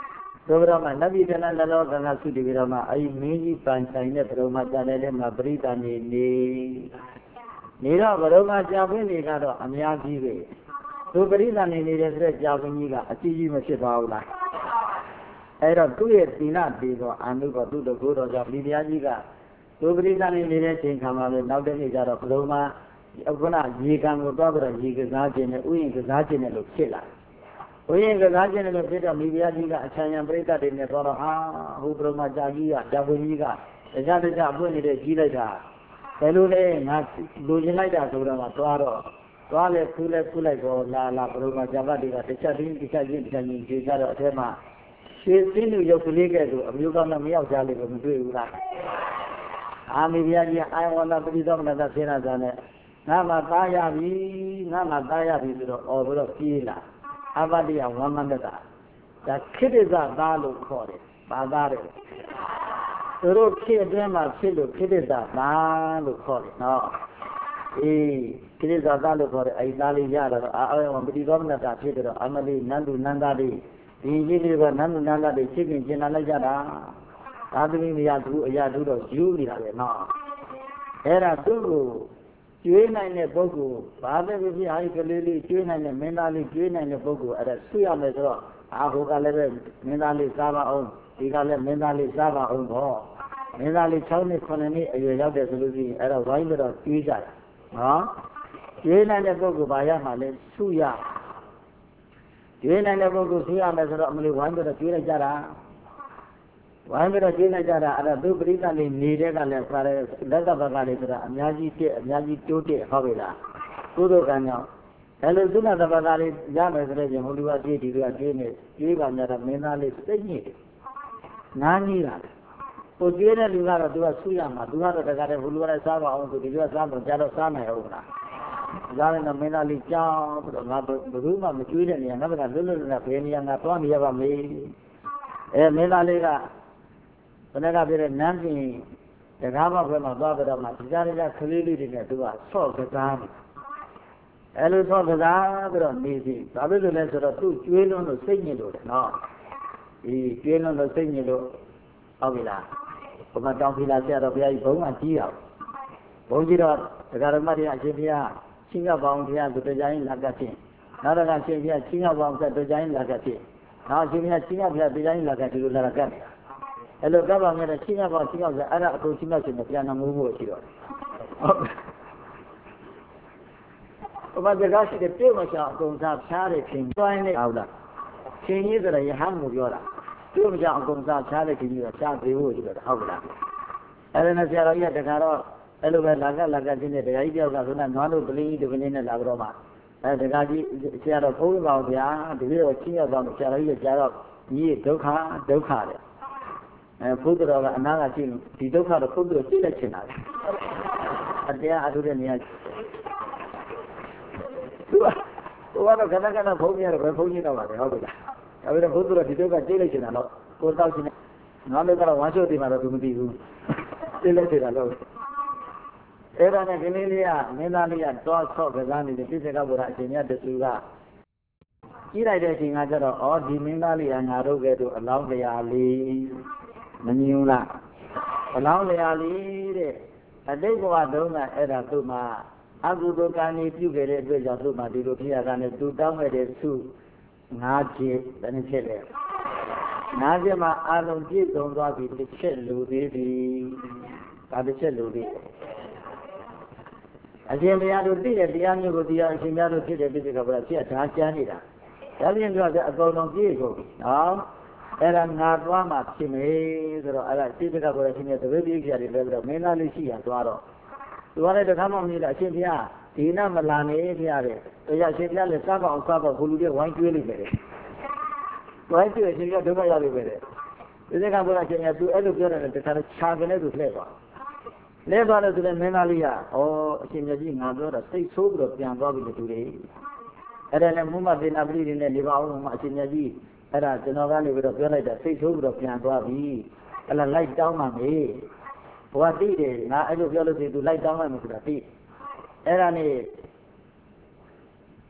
ဆိုတော့မှနဗ္ဗိဒနာနလောကနာသုတိပြီးတော့မှအဲဒီမင်းကြီးပန်ဆိုင်တဲ့ဘုံမှာကြာတယ်မှာပရိသတ်နေနေနေတော့ဘုံမှာကြာခွင့်တွေကတော့အများကြီးပဲသူပရိသတ်နေနေတဲ့ဆိုတဲ့ကြာခွင့်ကြီးကအကြီးကြီးမဖြစ်ပါဘူးလားအဲ့တော့သူ့ရဲ့သီလပြီးတော့အာနုဘောသူ့တကူတော်ကြောင့်ဒီတရားကြီးကသူပရိသတ်နေနေတဲ့ချိန်ခါမှာပဲနောက်တစ်နေ့ကျတော့ဘုံမှာအခုနရေကံကိုတွားပြီးတော့ရေကစားခြင်းနဲ့ဥယျာဉ်ကစားခြင်းနဲ့လို့ဖြစ်လာဥယျာဉ်ကစားခြင်းနဲ့လို့ဖြစ်တော့မိဖုရားကြီးကအချမ်းရံပရိသတ်တွေနဲ့တော့ဟာဟိုဘုံမှာကြာကြီးကကြာခွင့်ကြီးကတရားတရားအပွင့်နေတဲ့ကြီးလိုက်တာဘယ်လိုလဲငါလူကျင်လိုက်တာဆိုတော့မှတွားတော့တွားလဲခူးလဲခူးလိုက်တော့လာလာဘုံမှာကြာပတ်တွေကတစ်ချက်ချင်းတစ်ချက်ချင်းတစ်ချက်ချင်းခြေကြတော့အထက်မှာရွှေစင်းလူရုပ်ကလေးကဲဆိုအမျိုးကောင်းတော့မရောက်ကြလိမ့်မယ်မတွေ့ဘူးလားအာမိဖုရားကြီးအာယဝနာပရိသောမနတဆေနာဇာနဲ့ငါမှသားရပြီငါမှသားရပြီဆိုတော့အော်ပြီးတော့ပြေးလာအဘတိယဝမနတဒါခိတ္တဇသားလို့ခေါ်တယ်ဘာသားတယ်သူတို့ခေတ်အတွင်းမှာဖြစ်လို့ခိတ္တဇသားလို့ခေါ်တယ်နော်အေးခိတ္တဇသားလို့ခေါ်တယ်အဲဒီသားလေးရတော့အာအဝပရိသောမနတဖြစ်တော့အမလေးနန္တုနန္ဒတိဒီကြီးလေးကနန္တုနန္ဒတိဖြစ်ခင်ကျင်လာလိုက်ကြတာသာသမီမရသူအရာသူတော့ယူနေတာပဲနော်အဲ့ဒါသူ့ကိုကျွေးနိုင်တဲ့ပုဂ္ဂိုလ်ဘာပဲဖြစ်ဖြစ်အဲဒီကလေးလေးကျွေးနိုင်တဲ့မင်းသားလေးကျွေးနိုင်တဲ့ပုဂ္ဂိုလ်အဲ့ဒါဆွရမယ်ဆိုတော့အာဟိုကလည်းပဲမင်းသားလေးစားပါအောင်ဒီကလည်းမင်းသားလေးစားပါအောင်ပေါ့မင်းသားလေး၆နှစ်၇နှစ်အရွယ်ရောက်တယ်ဆိုလို့ရှိရင်အဲ့တော့ဝိုင်းပြီးတော့ကျွေးကြတာနော်ကျွေးနိုင်တဲ့ပုဂ္ဂိုလ်ဘာရမှာလဲဆွရကျွေးနိုင်တဲ့ပုဂ္ဂိုလ်ဆွရမယ်ဆိုတော့အမလေးဝိုင်းပြီးတော့ကျွေးလိုက်ကြတာဝိုင်းပြီးတော့ကျွေးလိုက်ကြတာအဲ့ဒါသူပရိသတ်လေးနေတဲ့ကလည်းခါရဲလက်ကဘကလေးဆိုတာအများကြီးတက်အများကြီးတိုးတက်ဟုတ်ပြီလားကုသိုလ်ကံကြောင့်အဲ့လိုသုဏတဘကလေးရမယ်ဆိုတဲ့ပြင်ဟိုလူကကျွေးဒီလူကကျွေးနေကျွေးပါများတော့မင်းသားလေးစိတ်ညစ်တယ်နားကြီးတာဟိုကျွေးတဲ့လူကတော့သူကဆူရမှာသူကတော့တခါတည်းဟိုလူကလည်းစားပါအောင်ဆိုဒီလူကစားလို့ကြတော့စားနိုင်ဟုတ်လားစားရင်တော့မင်းသားလေးကြောင်းပြီးတော့ငါဘယ်သူမှမကျွေးတဲ့နေရာငါကလွတ်လွတ်လပ်လပ်ဘယ်နေရာငါသွားနေရပါမေးအဲမင်းသားလေးကဘယ်နဲ့ကပြတဲ့နန်းပြင်တကားဘက်ဘက်မှာသွားကြတော့မှဒီကြားရကလေးလေးတွေနဲ့သူကဆော့ကစားတယ်အဲလိုဆော့ကစားပြီးတော့နေစီဘာဖြစ်လို့လဲဆိုတော့သူ့ကျွေးလွန်းလို့စိတ်ညစ်လို့တယ်နော်ဒီကျွေးလွန်းလို့စိတ်ညစ်လို့ဟုတ်ပြီလားဘုမတောင်းဖိလာဆရာတော်ဘုရားကြီးဘုံကကြီးအောင်ဘုံကြီးတော့ဒကာရမတွေအရှင်ဘုရားချင်းကပေါင်းဘုရားသူတရားရင်လာကဖြင့်နောက်တော့အရှင်ဘုရားချင်းကပေါင်းဆက်တရားရင်လာကဖြင့်နောက်အရှင်ဘုရားချင်းကဘုရားတရားရင်လာကဒီလိုလာကတ်အဲ့လိုကပ်ပါမယ်ချင်းကပေါင်းချင်းကဆိုအဲ့ဒါအကုန်ချင်းကဆိုတော့ပြန်မမိုးဖို့ရှိတော့ဟုတ်ဘုမတကားရှိတဲ့ပြေမချောင်းအကုန်စားဖြားတယ်ခင်တွိုင်းနေဟုတ်လားချင်းကြီးဆိုတော့ယဟန်ကိုပြောတာပြေမချောင်းအကုန်စားဖြားတယ်ခင်ကြီးကရှားသေးဖို့ရှိတော့ဟုတ်လားအဲ့ဒါနဲ့ဆရာတော်ကြီးကတခါတော့အဲ့လိုပဲလာကလာကချင်းတဲ့တရားကြီးတယောက်ကဆိုတော့နွားတို့ကလေးကြီးဒီကနေ့နဲ့လာတော့မှအဲတခါကြီးဆရာတော်ဘုန်းကြီးပါဗျာဒီလိုတော့ချင်းရောက်တော့ဆရာတော်ကြီးကကြားတော့ညီဒုက္ခဒုက္ခတဲ့အဲဘုဒ္ဓတော်ကအနာကရှိဒီဒုက္ခတော့ဘုဒ္ဓတော်ကြည့်လက်ချင်တာလေအတရားအထုတဲ့နေရာသူကသူကတော့ခဏခဏဘုန်းကြီးရတယ်ဘယ်ဘုန်းကြီးတော့ပါလဲဟုတ်ပြီလားဒါပေမဲ့ဘုဒ္ဓတော်ဒီဒုက္ခကြည့်လက်ချင်တာတော့ကိုယ်တောက်ချင်တယ်ငါလည်းကတော့ဝါချို့တင်မှာတော့သူမသိဘူးကြည့်လက်ချင်တာတော့အဲ့ဒါနဲ့ကလေးလေးကမင်းသားလေးကတောဆော့ကစားနေတဲ့ပြည့်စက်ကဘုရားအရှင်မြတ်တဆူကကြီးလိုက်တဲ့အချိန်ကကျတော့ဩဒီမင်းသားလေးကငါတို့ကဲတော့အလောင်းတရားလေးမမြင်ဘူးလားအလောင်းတရားလေးတဲ့အတိတ်ဘဝတုန်းကအဲ့ဒါသူ့မှာအကုသိုလ်ကံကြီးပြုခဲ့တဲ့အတွက်ကြောင့်သူ့မှာဒီလိုဖြစ်ရတာနဲ့သူတောင်းခဲ့တဲ့ဆုငါးချက်ဘယ်နှချက်လဲငါးချက်မှာအလုံးပြည့်စုံသွားပြီတစ်ချက်လူသေးပြီဒါတစ်ချက်လူသေးအရှင်ဘုရားတို့သိတဲ့တရားမျိုးကိုတရားအရှင်ဘုရားတို့ဖြစ်တဲ့ပြည့်စုံကဘုရားဖြစ်တာကြားနေတာဒါပြင်ပြောတဲ့အကုန်လုံးပြည့်ကုန်ပြီနော်အဲ့ဒါငါသွားမှဖြစ်မယ်ဆိုတော့အဲ့ဒါစိတ်ကဘုရားရှင်ရဲ့တပည့်ပြည့်ကြတယ်လဲပြီးတော့မင်းသားလေးရှိရသွားတော့သူကလည်းတခါမှမမြင်တဲ့အရှင်ဘုရားဒီနမလာနေဖရားတဲ့တရားရှင်ဘုရားလည်းစားပါအောင်စားပါဘုလူတွေဝိုင်းကျွေးလိုက်တယ်ဝိုင်းကျွေးရှင်ဘုရားဒုက္ခရောက်ပြီပဲတဲ့ဒီစကဘုရားရှင်ကသူအဲ့လိုပြောတယ်တခါတော့ခြာကနေသူလှည့်သွားလဲသွားလို့ဆိုလည်းမင်းသားလေးကဩအရှင်မြတ်ကြီးငါပြောတာစိတ်ဆိုးပြီးတော့ပြန်သွားပြီလို့သူတွေအဲ့ဒါနဲ့မုမသေနာပရိတွေနဲ့နေပါအောင်မှာအရှင်မြတ်ကြီးအဲ့ဒါကျွန်တော်ကနေပြီးတော့ပြောလိုက်တာစိတ်ဆိုးပြီးတော့ပြန်သွားပြီအဲ့ဒါလိုက်တောင်းမှမေးဘဝတိတယ်ငါအဲ့လိုပြောလို့ဆိုသူလိုက်တောင်းမှမယ်ဆိုတာသိအဲ့ဒါနဲ့ဒီ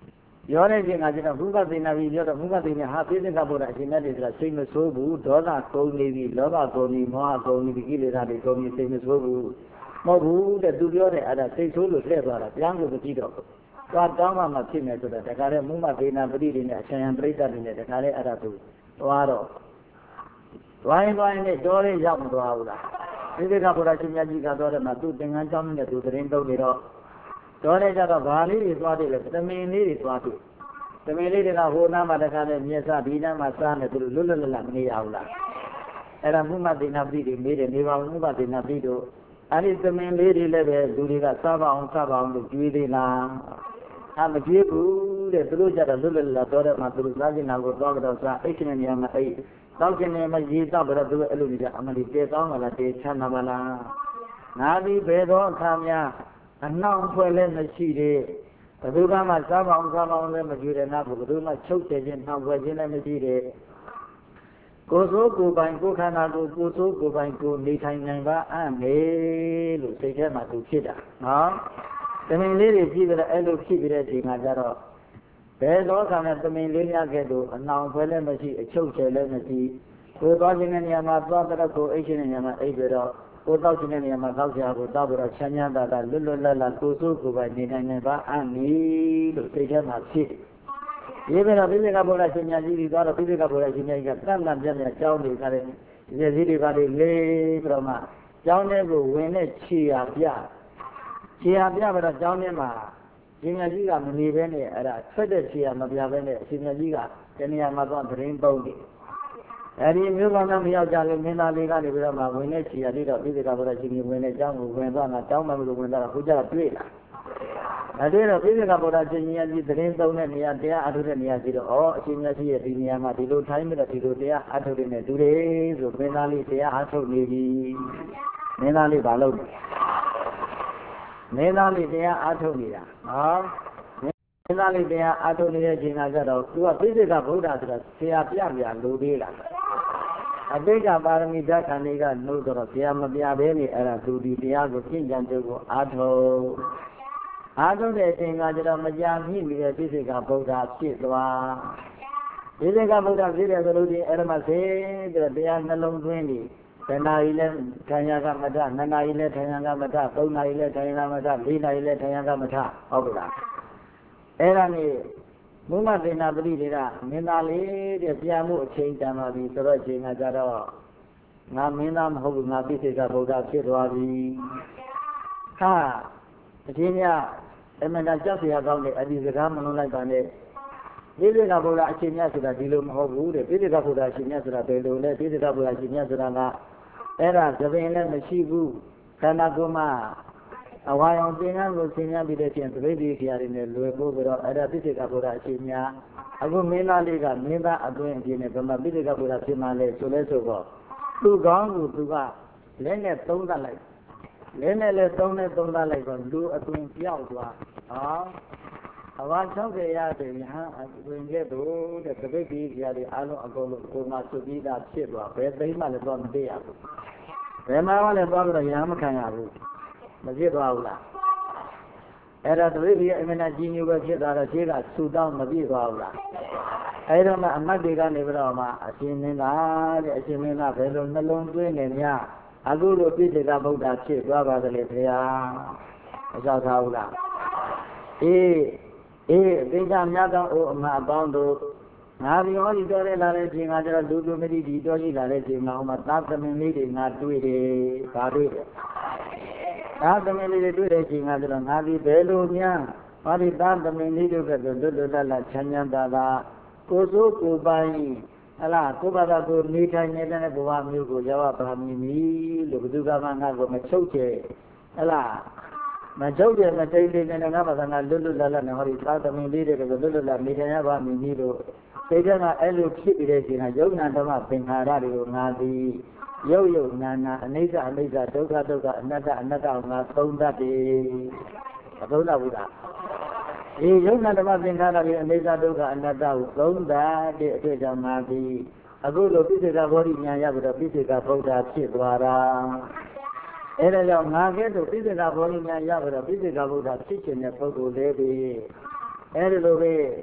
ပြောတဲ့ချိန်ကကျတော့ဘုရားသေနာပြီးပြောတော့ဘုရားသေနာဟာပိဋကဗုဒ္ဓအရှင်မြတ်တွေဆိုတာစိတ်မဆိုးဘူးဒေါသကုန်နေပြီလောဘကုန်နေမောဟကုန်နေပြီကိလေသာတွေကုန်နေစိတ်မဆိုးဘူးမဟုတ်ဘူးတဲ့သူပြောတဲ့အဲ့ဒါစိတ်ဆိုးလို့လှည့်သွားတာပြန်လို့မကြည့်တော့ဘူးသွားတောင်းမှမှဖြစ်မယ်ဆိုတော့တခါတည်းမုမသေနာပရိတွေနဲ့အချံယံပရိသတ်တွေနဲ့တခါတည်းအဲ့ဒါသူသွားတော့သွားရင်သွားရင်နဲ့တော်ရင်ရောက်မသွားဘူးလားပိဋကဗုဒ္ဓရှင်မြတ်ကြီးကတော့တယ်မှာသူသင်္ကန်းကျောင်းနဲ့သူသတင်းသုံးနေတော့တော်တယ်ကြတော့ဗာလေးတွေသွားတယ်လေသမင်လေးတွေသွားတယ်သမင်လေးတွေကဟိုနားမှာတခါတည်းမြေစဒီနားမှာစားနေသူလွတ်လွတ်လပ်လပ်မနေရဘူးလားအဲ့ဒါမုမသေနာပရိတွေမေးတယ်နေပါဘူးမုမသေနာပရိတို့အဲ့ဒီသမင်လေးတွေလည်းပဲလူတွေကစားပါအောင်စားပါအောင်လို့ကြွေးသေးလားအမကြွေးဘူးတဲ့သူတို့ကြတော့လွတ်လွတ်လပ်လပ်တော်တယ်မှာသူတို့စားကျင်တာကိုသွားကြတော့စားအိတ်ကနေနေရာမှာအိတ်တောက်ကျင်နေမှာရေတောက်ပြီးတော့သူအဲ့လိုနေကြအမလီတဲကောင်းပါလားတဲချမ်းသာပါလားငါသည်ဘယ်တော့အခါများအနှောင့်အယှက်လည်းမရှိသေးဘယ်သူကမှစားပါအောင်စားပါအောင်လည်းမကြွေးတယ်နားဘယ်သူမှချုပ်တယ်ခြင်းနှောင့်ယှက်ခြင်းလည်းမရှိသေးကိုယ်ဆိုးကိုယ်ပိုင်ကိုယ်ခန္ဓာကိုကိုယ်ဆိုးကိုယ်ပိုင်ကိုနေထိုင်နိုင်ပါအမေလို့စိတ်ထဲမှာသူဖြစ်တာနော်သမင်လေးတွေကြည့်ကြတယ်အဲ့လိုဖြစ်ပြီးတဲ့ဒီမှာကျတော့ဘယ်တော့ခါမှသမင်လေးများကဲ့သို့အနှောင်ဖွဲလည်းမရှိအချုပ်ချယ်လည်းမရှိကိုယ်သွားခြင်းတဲ့နေရာမှာသွားတော့ကိုယ်အိတ်ခြင်းတဲ့နေရာမှာအိတ်ပြီးတော့ကိုယ်တောက်ခြင်းတဲ့နေရာမှာတောက်ကြကိုတောက်ပြီးတော့ချမ်းချမ်းသာသာလွတ်လွတ်လပ်လပ်ကိုယ်ဆိုးကိုယ်ပိုင်နေနိုင်နိုင်ပါအမေလို့စိတ်ထဲမှာဖြစ်ဒီပဲတော့ပိဋကဗုဒ္ဓရှင်မြတ်ကြီးဒီသွားတော့ပိဋကဗုဒ္ဓရှင်မြတ်ကြီးကတန်တန်ပြတ်ပြတ်ကြောင်းနေကြတယ်ဒီစည်းတွေပါလေလေးပြီးတော့မှကြောင်းထဲကိုဝင်တဲ့ခြေရပြခြေရပြပြီးတော့ကြောင်းထဲမှာရှင်မြတ်ကြီးကမနေဘဲနဲ့အဲ့ဒါဆက်တဲ့ခြေရမပြဘဲနဲ့ရှင်မြတ်ကြီးကတဏှာမှာတော့သတင်းပုံးတယ်အဲ့ဒီမြို့ကောင်းသားမရောက်ကြလို့မင်းသားလေးကနေပြီးတော့မှဝင်တဲ့ခြေရလေးတော့ပိဋကဗုဒ္ဓရှင်ကြီးဝင်တဲ့ကြောင်းကိုဝင်သွားတာတောင်းမှမလို့ဝင်သွားတော့ခုကျတော့တွေ့လာအဲ့ဒီတော့ပိဋကဗုဒ္ဓရှင်ကြီးကြီးသတင်းသုံးတဲ့နေရာတရားအထုတဲ့နေရာရှိတော့ဩအရှင်မြတ်ကြီးရဲ့ဒီနေရာမှာဒီလိုထိုင်းပြီးတော့ဒီလိုတရားအထုတဲ့တူတယ်ဆိုမင်းသားလေးတရားအထုတ်နေပြီမင်းသားလေးဘာလုပ်လဲမင်းသားလေးတရားအထုတ်နေတာဟောမင်းသားလေးတရားအထုတ်နေတဲ့အချိန်ကကျတော့သူကပိဋကဗုဒ္ဓဆိုတာဆရာပြပြလိုသေးလားအတိတ်ကပါရမီဓာတ်ခန္ဓာကနှုတ်တော့ဆရာမပြဘဲနေအဲ့ဒါသူဒီတရားကိုပြင့်ကြံကြကိုအထုတ်အားထုတ်တဲ့အချိန်ကကျတော့မကြာမြင့်နေတဲ့ပိစိကဗုဒ္ဓဖြစ်သွားပိစိကဗုဒ္ဓဖြစ်တယ်ဆိုလို့ဒီအဲ့ဒါမှသိတဲ့တရားနှလုံးသွင်းပြီးတဏှာကြီးလည်းခံရကမထနှစ်နာရီလည်းခံရကမထသုံးနာရီလည်းခံရကမထလေးနာရီလည်းခံရကမထဟုတ်ပြီလားအဲ့ဒါနဲ့မုမသေနာပရိတွေကမင်းသားလေးတဲ့ပြန်မှုအချိန်တန်ပါပြီဆိုတော့အချိန်ကကြတော့ငါမင်းသားမဟုတ်ဘူးငါပိစိကဗုဒ္ဓဖြစ်သွားပြီဟာအချင်းများအမှန်တန်ကြောက်เสียကောင်းတယ်အဒီစကားမလုံးလိုက်ပါနဲ့ပိဋကဗုဒ္ဓအရှင်မြတ်ဆိုတာဒီလိုမဟုတ်ဘူးတဲ့ပိဋကဗုဒ္ဓအရှင်မြတ်ဆိုတာဘယ်လိုလဲပိဋကဗုဒ္ဓအရှင်မြတ်ဆိုတာကအဲ့ဒါသဘင်လည်းမရှိဘူးခန္ဓာကိုယ်မှာအဝါရောင်သင်္ကန်းကိုသင်္ကန်းပြီးတဲ့ချင်းသဘိတိခရာတွေနဲ့လွယ်ပို့ပြီးတော့အဲ့ဒါပိဋကဗုဒ္ဓအရှင်မြတ်အခုမင်းသားလေးကမင်းသားအတွင်းအပြင်နဲ့ဗမာပိဋကဗုဒ္ဓဖြစ်မှလဲဆိုလဲဆိုတော့သူ့ကောင်းကိုသူကလက်နဲ့သုံးသပ်လိုက်လဲနဲ့လဲသုံးနဲ့သုံးသားလိုက်တော့လူအသွင်ပြောက်သွားဟောအဝါ၆၀ရတယ်ဟာအသွင်ကဲ့သို့တဲ့တပိတ်ကြီးကြီးတွေအားလုံးအကုန်လုံးကိုမှသုပိတာဖြစ်သွားဘယ်သိမ်းမှလည်းတော့မသိရဘူးဘယ်မှာမှလည်းသွားပြီးတော့ရဟမခံရဘူးမဖြစ်သွားဘူးလားအဲ့ဒါတပိတ်ကြီးအမှန်တကြီးညိုပဲဖြစ်သွားတော့ခြေကဆူတောင်းမပြည့်သွားဘူးလားအဲ့တော့မှအမတ်တွေကနေပြီးတော့မှအရှင်မင်းသားတဲ့အရှင်မင်းသားဘယ်လိုနှလုံးသွင်းနေများအခုလိုပိဋကဗုဒ္ဓဖြစ်သွားပါသလဲခင်ဗျာအကြောက်ထားဘူးလားအေးအေးအသိဉာဏ်များသောအိုအမအပေါင်းတို့ငါဒီဟောဒီတော်ရဲလာတဲ့ချိန်ကကျတော့လူလူမတိဒီတော်ကြီးလာတဲ့ချိန်မှာဟိုမှာသာသမင်လေးတွေငါတွေ့တယ်ဗာတွေ့တယ်သာသမင်လေးတွေတွေ့တဲ့ချိန်ကကျတော့ငါဒီဘယ်လိုများဟောဒီသာသမင်လေးတို့ကလွတ်လွတ်လပ်လပ်ချမ်းချမ်းသာသာကိုယ်ဆိုးကိုယ်ပိုင်ဟလာကိုယ်ဘာသာကိုနေထိုင်နေတဲ့ဘဝမျိုးကိုရောက်ပါမည်မီလို့ဘုသူကမှငါ့ကိုမချုပ်ချယ်ဟလာမချုပ်တယ်မတိတ်လေးနဲ့ငါဘာသာငါလွတ်လွတ်လပ်လပ်နဲ့ဟောဒီသာသမင်လေးတွေကလွတ်လွတ်လပ်နေထိုင်ရပါမည်မီလို့စိတ်ကအဲ့လိုဖြစ်ပြီးတဲ့ချိန်ကယုံနာဓမ္မသင်္ခါရတွေကိုငါသည်ယုတ်ယုတ်နာနာအနိစ္စအနိစ္စဒုက္ခဒုက္ခအနတ္တအနတ္တငါသုံးတတ်တယ်မသုံးတတ်ဘူးလားဒီယုံနာဓမ္မသင်္ခါရတွေအနိစ္စဒုက္ခအနတ္တကိုသုံးတတ်တဲ့အတွက်ကြောင့်ငါသည်အခုလိုပိစိကဘောဓိဉာဏ်ရပြီးတော့ပိစိကဗုဒ္ဓဖြစ်သွားတာအဲ့ဒါကြောင့်ငါကဲ့သို့ပိစိကဘောဓိဉာဏ်ရပြီးတော့ပိစိကဗုဒ္ဓဖြစ်ခြင်းတဲ့ပုဂ္ဂိုလ်လေးပဲအဲ့ဒီလိုပဲ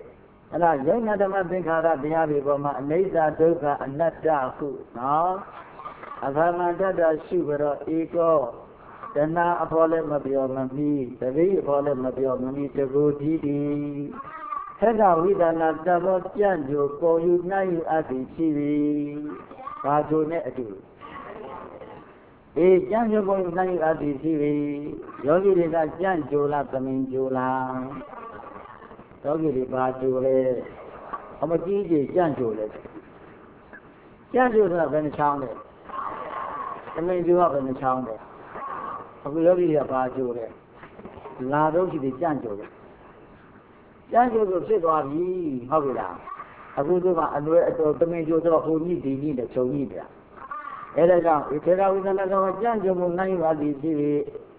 အဲ့ဒါယုံနာဓမ္မသင်္ခါရတရားတွေပေါ်မှာအနိစ္စဒုက္ခအနတ္တဟုနော်အခါမှတတ်တာရှိကြတော့ဧကောတဏှာအဖို့လည်းမပြောမမီတတိအဖို့လည်းမပြောမမီတကူတည်တည်သက္ကဝိဒနာတဘောကြံ့ကြိုပေါ်ယူနိုင်ယူအပ်သည်ရှိသည်ဘာကြိုနဲ့အတူအေးကြံ့ကြိုပေါ်ယူနိုင်ယူအပ်သည်ရှိသည်ယောဂီတွေကကြံ့ကြိုလားသမင်ကြိုလားယောဂီတွေဘာကြိုလဲအမကြီးကြီးကြံ့ကြိုလဲကြံ့ကြိုဆိုတာဘယ်နှချောင်းလဲသမင်ကြိုကဘယ်နှချောင်းလဲအခုယောဂီတွေကဘာကြိုလဲလာတော့ရှိတယ်ကြံ့ကြိုတယ်ကြံ့ကြိုဆိုဖြစ်သွားပြီဟုတ်ပြီလားအခုသူကအလွဲအတော်သမင်ကြိုဆိုတော့ဟိုကြီးဒီကြီးနဲ့ချုပ်ကြီးပြအဲဒါကြောင့်ဧကေကဝိသနာကကြံ့ကြိုမှုနိုင်ပါသည်ရှိပြီ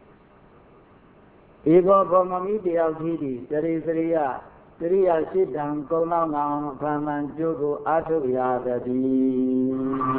ဧကောဘောမမိတယောက်ကြီးသည်စရိစရိယစရိယရှိတံကုံလောက်ငောင်ဖန်မှန်ကျိုးကိုအာထုရသည်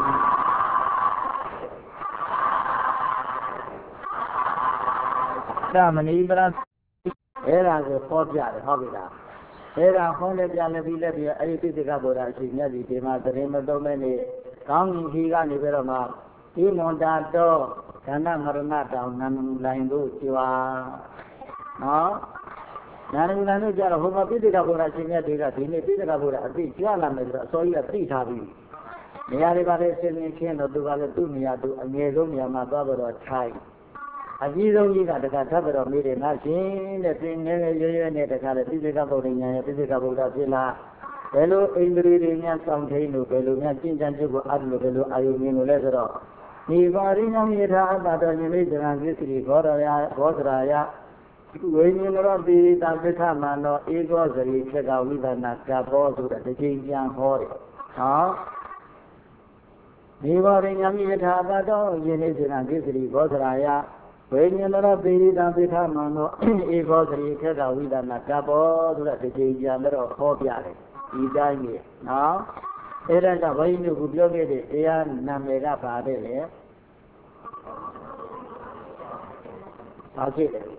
သမဏိပရအဲ့ဒါကိုဟောပြတယ်ဟုတ်ပြီလားအဲ့ဒါဟောလည်းပြလည်းပြီးလည်းပြီးအဲ့ဒီပိဋကဗုဒ္ဓအရှင်မြတ်ကြီးဒီမှာသတင်းမသုံးမဲနေကောင်းကြီးကြီးကနေပြီးတော့မှဒီမွန်တာတော့ခန္ဓာမရဏတောင်နန္ဒလိုင်တို့ကြွာနော်နန္ဒလိုင်တို့ကြတော့ဟိုမှာပိဋကဗုဒ္ဓအရှင်မြတ်တွေကဒီနေ့ပိဋကဗုဒ္ဓအသိကြွလာမယ်ဆိုတော့အစောကြီးကသိထားပြီနေရာတွေပါလေဆင်းနေခင်းတော့သူကလည်းသူ့နေရာသူအငယ်ဆုံးနေရာမှာသွားတော့ထိုင်အကြီးဆုံးကြီးကတခါထပ်ပြီးတော့မိတယ်ငါရှင်တဲ့ပြင်းငယ်ငယ်ရွရွနဲ့တခါလေပိစိကဗုဒ္ဓဉာဏ်ရဲ့ပိစိကဗုဒ္ဓဖြစ်လာဘယ်လိုအိန္ဒြေတွေများစောင့်ထိန်လို့ဘယ်လိုများကျင့်ကြံကြုပ်ကိုအားလို့ဘယ်လိုအာယုမြင်လို့လဲဆိုတော့ဒီပါရိညမေထာအတ္တတော်ဉာဏ်လေးဉာဏ်ပစ္စည်းဘောရယဘောဓရာယဝိညာဉ်တော်ပိရိတာပိဋကမန္တောဧကောစရိသက္ကဝိသနာကဘောဆိုတဲ့တစ်ချိန်ပြန်ဟောတယ်ဟောဒီပါရိညမေထာအတ္တတော်ဉာဏ်လေးဉာဏ်ပစ္စည်းဘောဓရာယဝိညာဉ်တော်ပိရိတာပိဋကမန္တောဧကောစရိသက္ကဝိသနာကဘောဆိုတဲ့တစ်ချိန်ပြန်တော့ဟောပြတယ်ဒီတိုင်းကြီးနော်အဲ့ဒါကဘုန်းကြီးတို့ကပြောခဲ့တဲ့တရားနာမည်ကပါတယ်လေဘာဖြစ်လဲ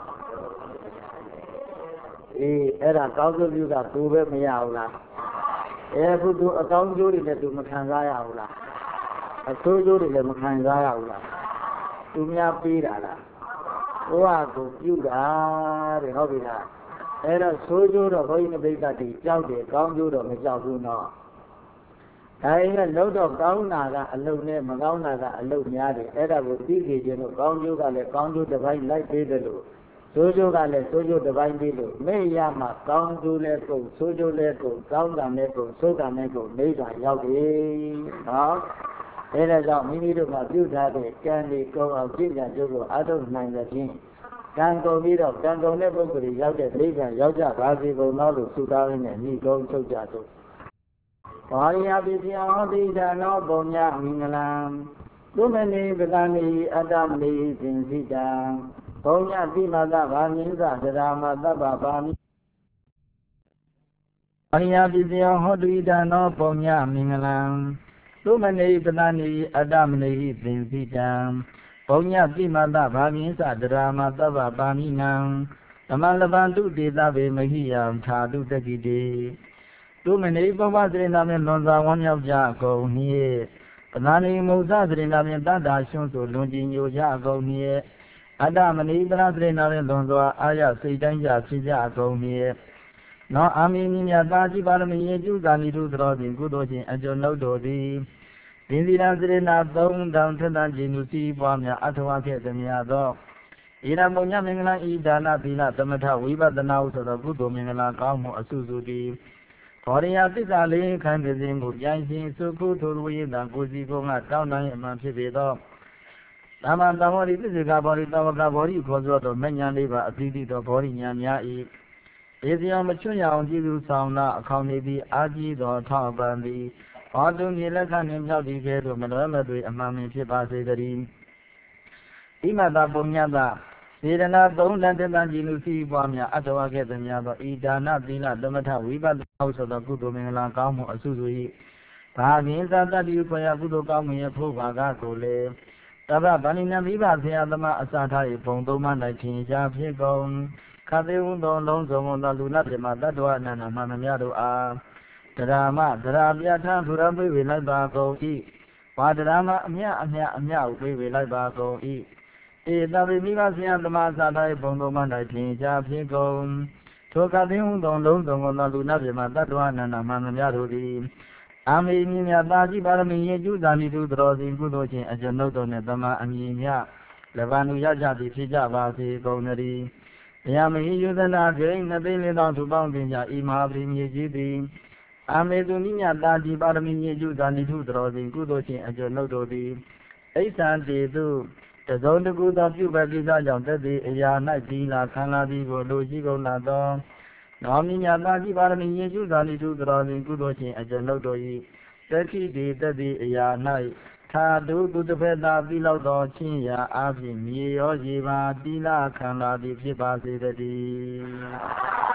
အေးအဲ့ဒါကောင်းကျိုးပြုတာသူပဲမရဘူးလားအဲခုသူအကောင်းကျိုးတွေလည်းသူမခံစားရဘူးလားအဆိုးကျိုးတွေလည်းမခံစားရဘူးလားသူများပေးတာလားဘုရားကိုပြုတာတဲ့ဟုတ်ပြီလားအဲ့တော့ဆိုးကျိုးတော့ဘုန်းကြီးပြိဿတိကြောက်တယ်ကောင်းကျိုးတော့မကြောက်ဘူးနော်ဒါရင်လည်းလုံးတော့ကောင်းတာကအလုံးနဲ့မကောင်းတာကအလုံးများတယ်အဲ့ဒါကိုသိကြခြင်းလို့ကောင်းကျိုးကလည်းကောင်းကျိုးတစ်ပိုင်းလိုက်ပေးတယ်လို့ဆိုးကျိုးကလည်းဆိုးကျိုးတစ်ပိုင်းပေးလို့မေ့ရမှာကောင်းကျိုးလည်းကုန်ဆိုးကျိုးလည်းကုန်ကောင်းတာလည်းကုန်ဆိုးတာလည်းကုန်နိဗ္ဗာန်ရောက်တယ်နော်အဲ့ဒါကြောင့်မိမိတို့မှာပြုထားတဲ့ကံဒီကောင်းအောင်ပြည့်စုံကြိုးကိုအားထုတ်နိုင်တဲ့ဖြင့်ကံကုန်ပြီးတော့ကံကုန်တဲ့ပုဂ္ဂိုလ်ရောက်တဲ့နိဗ္ဗာန်ရောက်ကြပါစေကုန်သောလို့ဆုတောင်းရင်းနဲ့ဤကုန်းချုပ်ကြသို့ဘာရိယပိသယဟောတိဒါနောပုံညမင်္ဂလံသုမနေပကံဤအတ္တမနေသင်္စိတံပုံညတိမတဗာမြင်းသသရာမတ္တဗဗာမိဘာရိယပိသယဟောတိဒါနောပုံညမင်္ဂလံသုမနေပကံဤအတ္တမနေသင်္စိတံပုံညတိမတဗာမြင်းသသရာမတ္တဗဗာမိနံဓမ္မလပံတုတေသဗေမဟိယံသာတုတကိတေသူမနေပပသရေနာဖြင့်လွန်စွာဝမ်းမြောက်ကြကုန်နှင့်ပဏာနိမုဇသရေနာဖြင့်တတ္တာရှွန်းဆိုလွန်ကြည်ညိုကြကုန်နှင့်အတ္တမဏိပရသရေနာဖြင့်လွန်စွာအာရစိတ်တိုင်းကြဖြစ်ကြကုန်နှင့်နောအာမီမြတ်သာကြည်ပါရမီယေကျုကာနိတုသရောသည်ကုသိုလ်ရှင်အကျိုးနှုတ်တော်သည်ဒိန္တိရသရေနာသုံးတောင်ထသခြင်းသူစီပွားများအထဝဖြင့်သမ ्या သောဣရမုံညမင်္ဂလာဤဒါနသီလသမထဝိပဿနာဟုဆိုသောကုသိုလ်မင်္ဂလာကောင်းမှုအစုစုသည်ဘောရိယသစ္စာလေးခံပြခြင်းကိုကြိုင်ခြင်းစုခုထိုဝိယတံကိုစီကုံကတောင်းတအမှန်ဖြစ်ပေသောသမ္မာသမ္မောရိသစ္စေကဘောရိသဝကဘောရိခေါ်ဆိုသောမဉ္ဇဉ်လေးပါအသီးသီးသောဘောရိညာများ၏ဒေဇယမချွတ်ရအောင်ကြည်သူဆောင်သောအခေါင်နေသည်အာကြီးသောထောက်ပံသည်ဘောတုမြေလက်ခနှင့်မြောက်သည်ကဲ့သို့မလွဲမသွေအမှန်ပင်ဖြစ်ပါစေတည်းဣမတပုံညတစေတနာသုံးတန်တန်ကြည်လူစီပွားများအတ္တဝခဲ့သည်များသောဤဒါနသီလသမထဝိပဿနာဟုဆိုသောကုသိုလ်မင်္ဂလာကောင်းမှုအစုစု၏ဘာဂင်သာတ္တိခွေယကုသိုလ်ကောင်းမှုရဲ့ဖို့ဘာကကိုလေတပ္ပဗန္နိနမိဘဆရာသမားအစာထား၏ဘုံသုံးပါး၌ထင်ရှားဖြစ်ကုန်ခတိဝုသောလုံးစုံသောလူနာပြမတ္တဝအနန္တမှန်မြတ်တို့အားတရာမတရာပြဋ္ဌာန်းသူရပိဝေလိုက်ပါကုန်၏ဝါတရာမအမြအမြအမြဥပိဝေလိုက်ပါကုန်၏ဧတပိမိဘဆရာသမားသာတိုင်းဘုံတော်မှ၌ဖြင့်ချဖြစ်ကုန်ထိုခတိဝုသောလုံးစုံသောလူနာပြမတ္တဝအနန္တမှန်မြတ်တို့သည်အာမေမြင်မြတ်သာကြီးပါရမီရေကျူးသာနိတုတော်စဉ်ကုသိုလ်ချင်းအကျွန်ုပ်တို့နှင့်တမန်အမြင်မြလဗ္ဗနုရကြသည်ဖြစ်ကြပါစေကုန်သတည်းဘုရားမဟိယုသနာဂိဉ္နှစ်သိန်းလေးသောသူပေါင်းပင်ကြဤမဟာပရိမြေကြီးသည်အာမေသူနိမြတ်သာကြီးပါရမီရေကျူးသာနိတုတော်စဉ်ကုသိုလ်ချင်းအကျွန်ုပ်တို့သည်အိဋ္ဌံတေသူတစုံတကူသောပြုပကိစ္စကြောင့်တသည်အရာ၌သီလာခံလာသည်ကိုလူရှိကုန်လာသောနောမိညာသာကြီးပါရမီယေရှုသာလိတုတော်စဉ်ကုသိုလ်ချင်းအကျွန်ုပ်တို့၏တခိတိတတိအရာ၌သာတုသူတစ်ဖက်သာပြီးလောက်သောချင်းရာအပြင်မြေရောရေပါတိလာခံလာသည်ဖြစ်ပါစေတည်း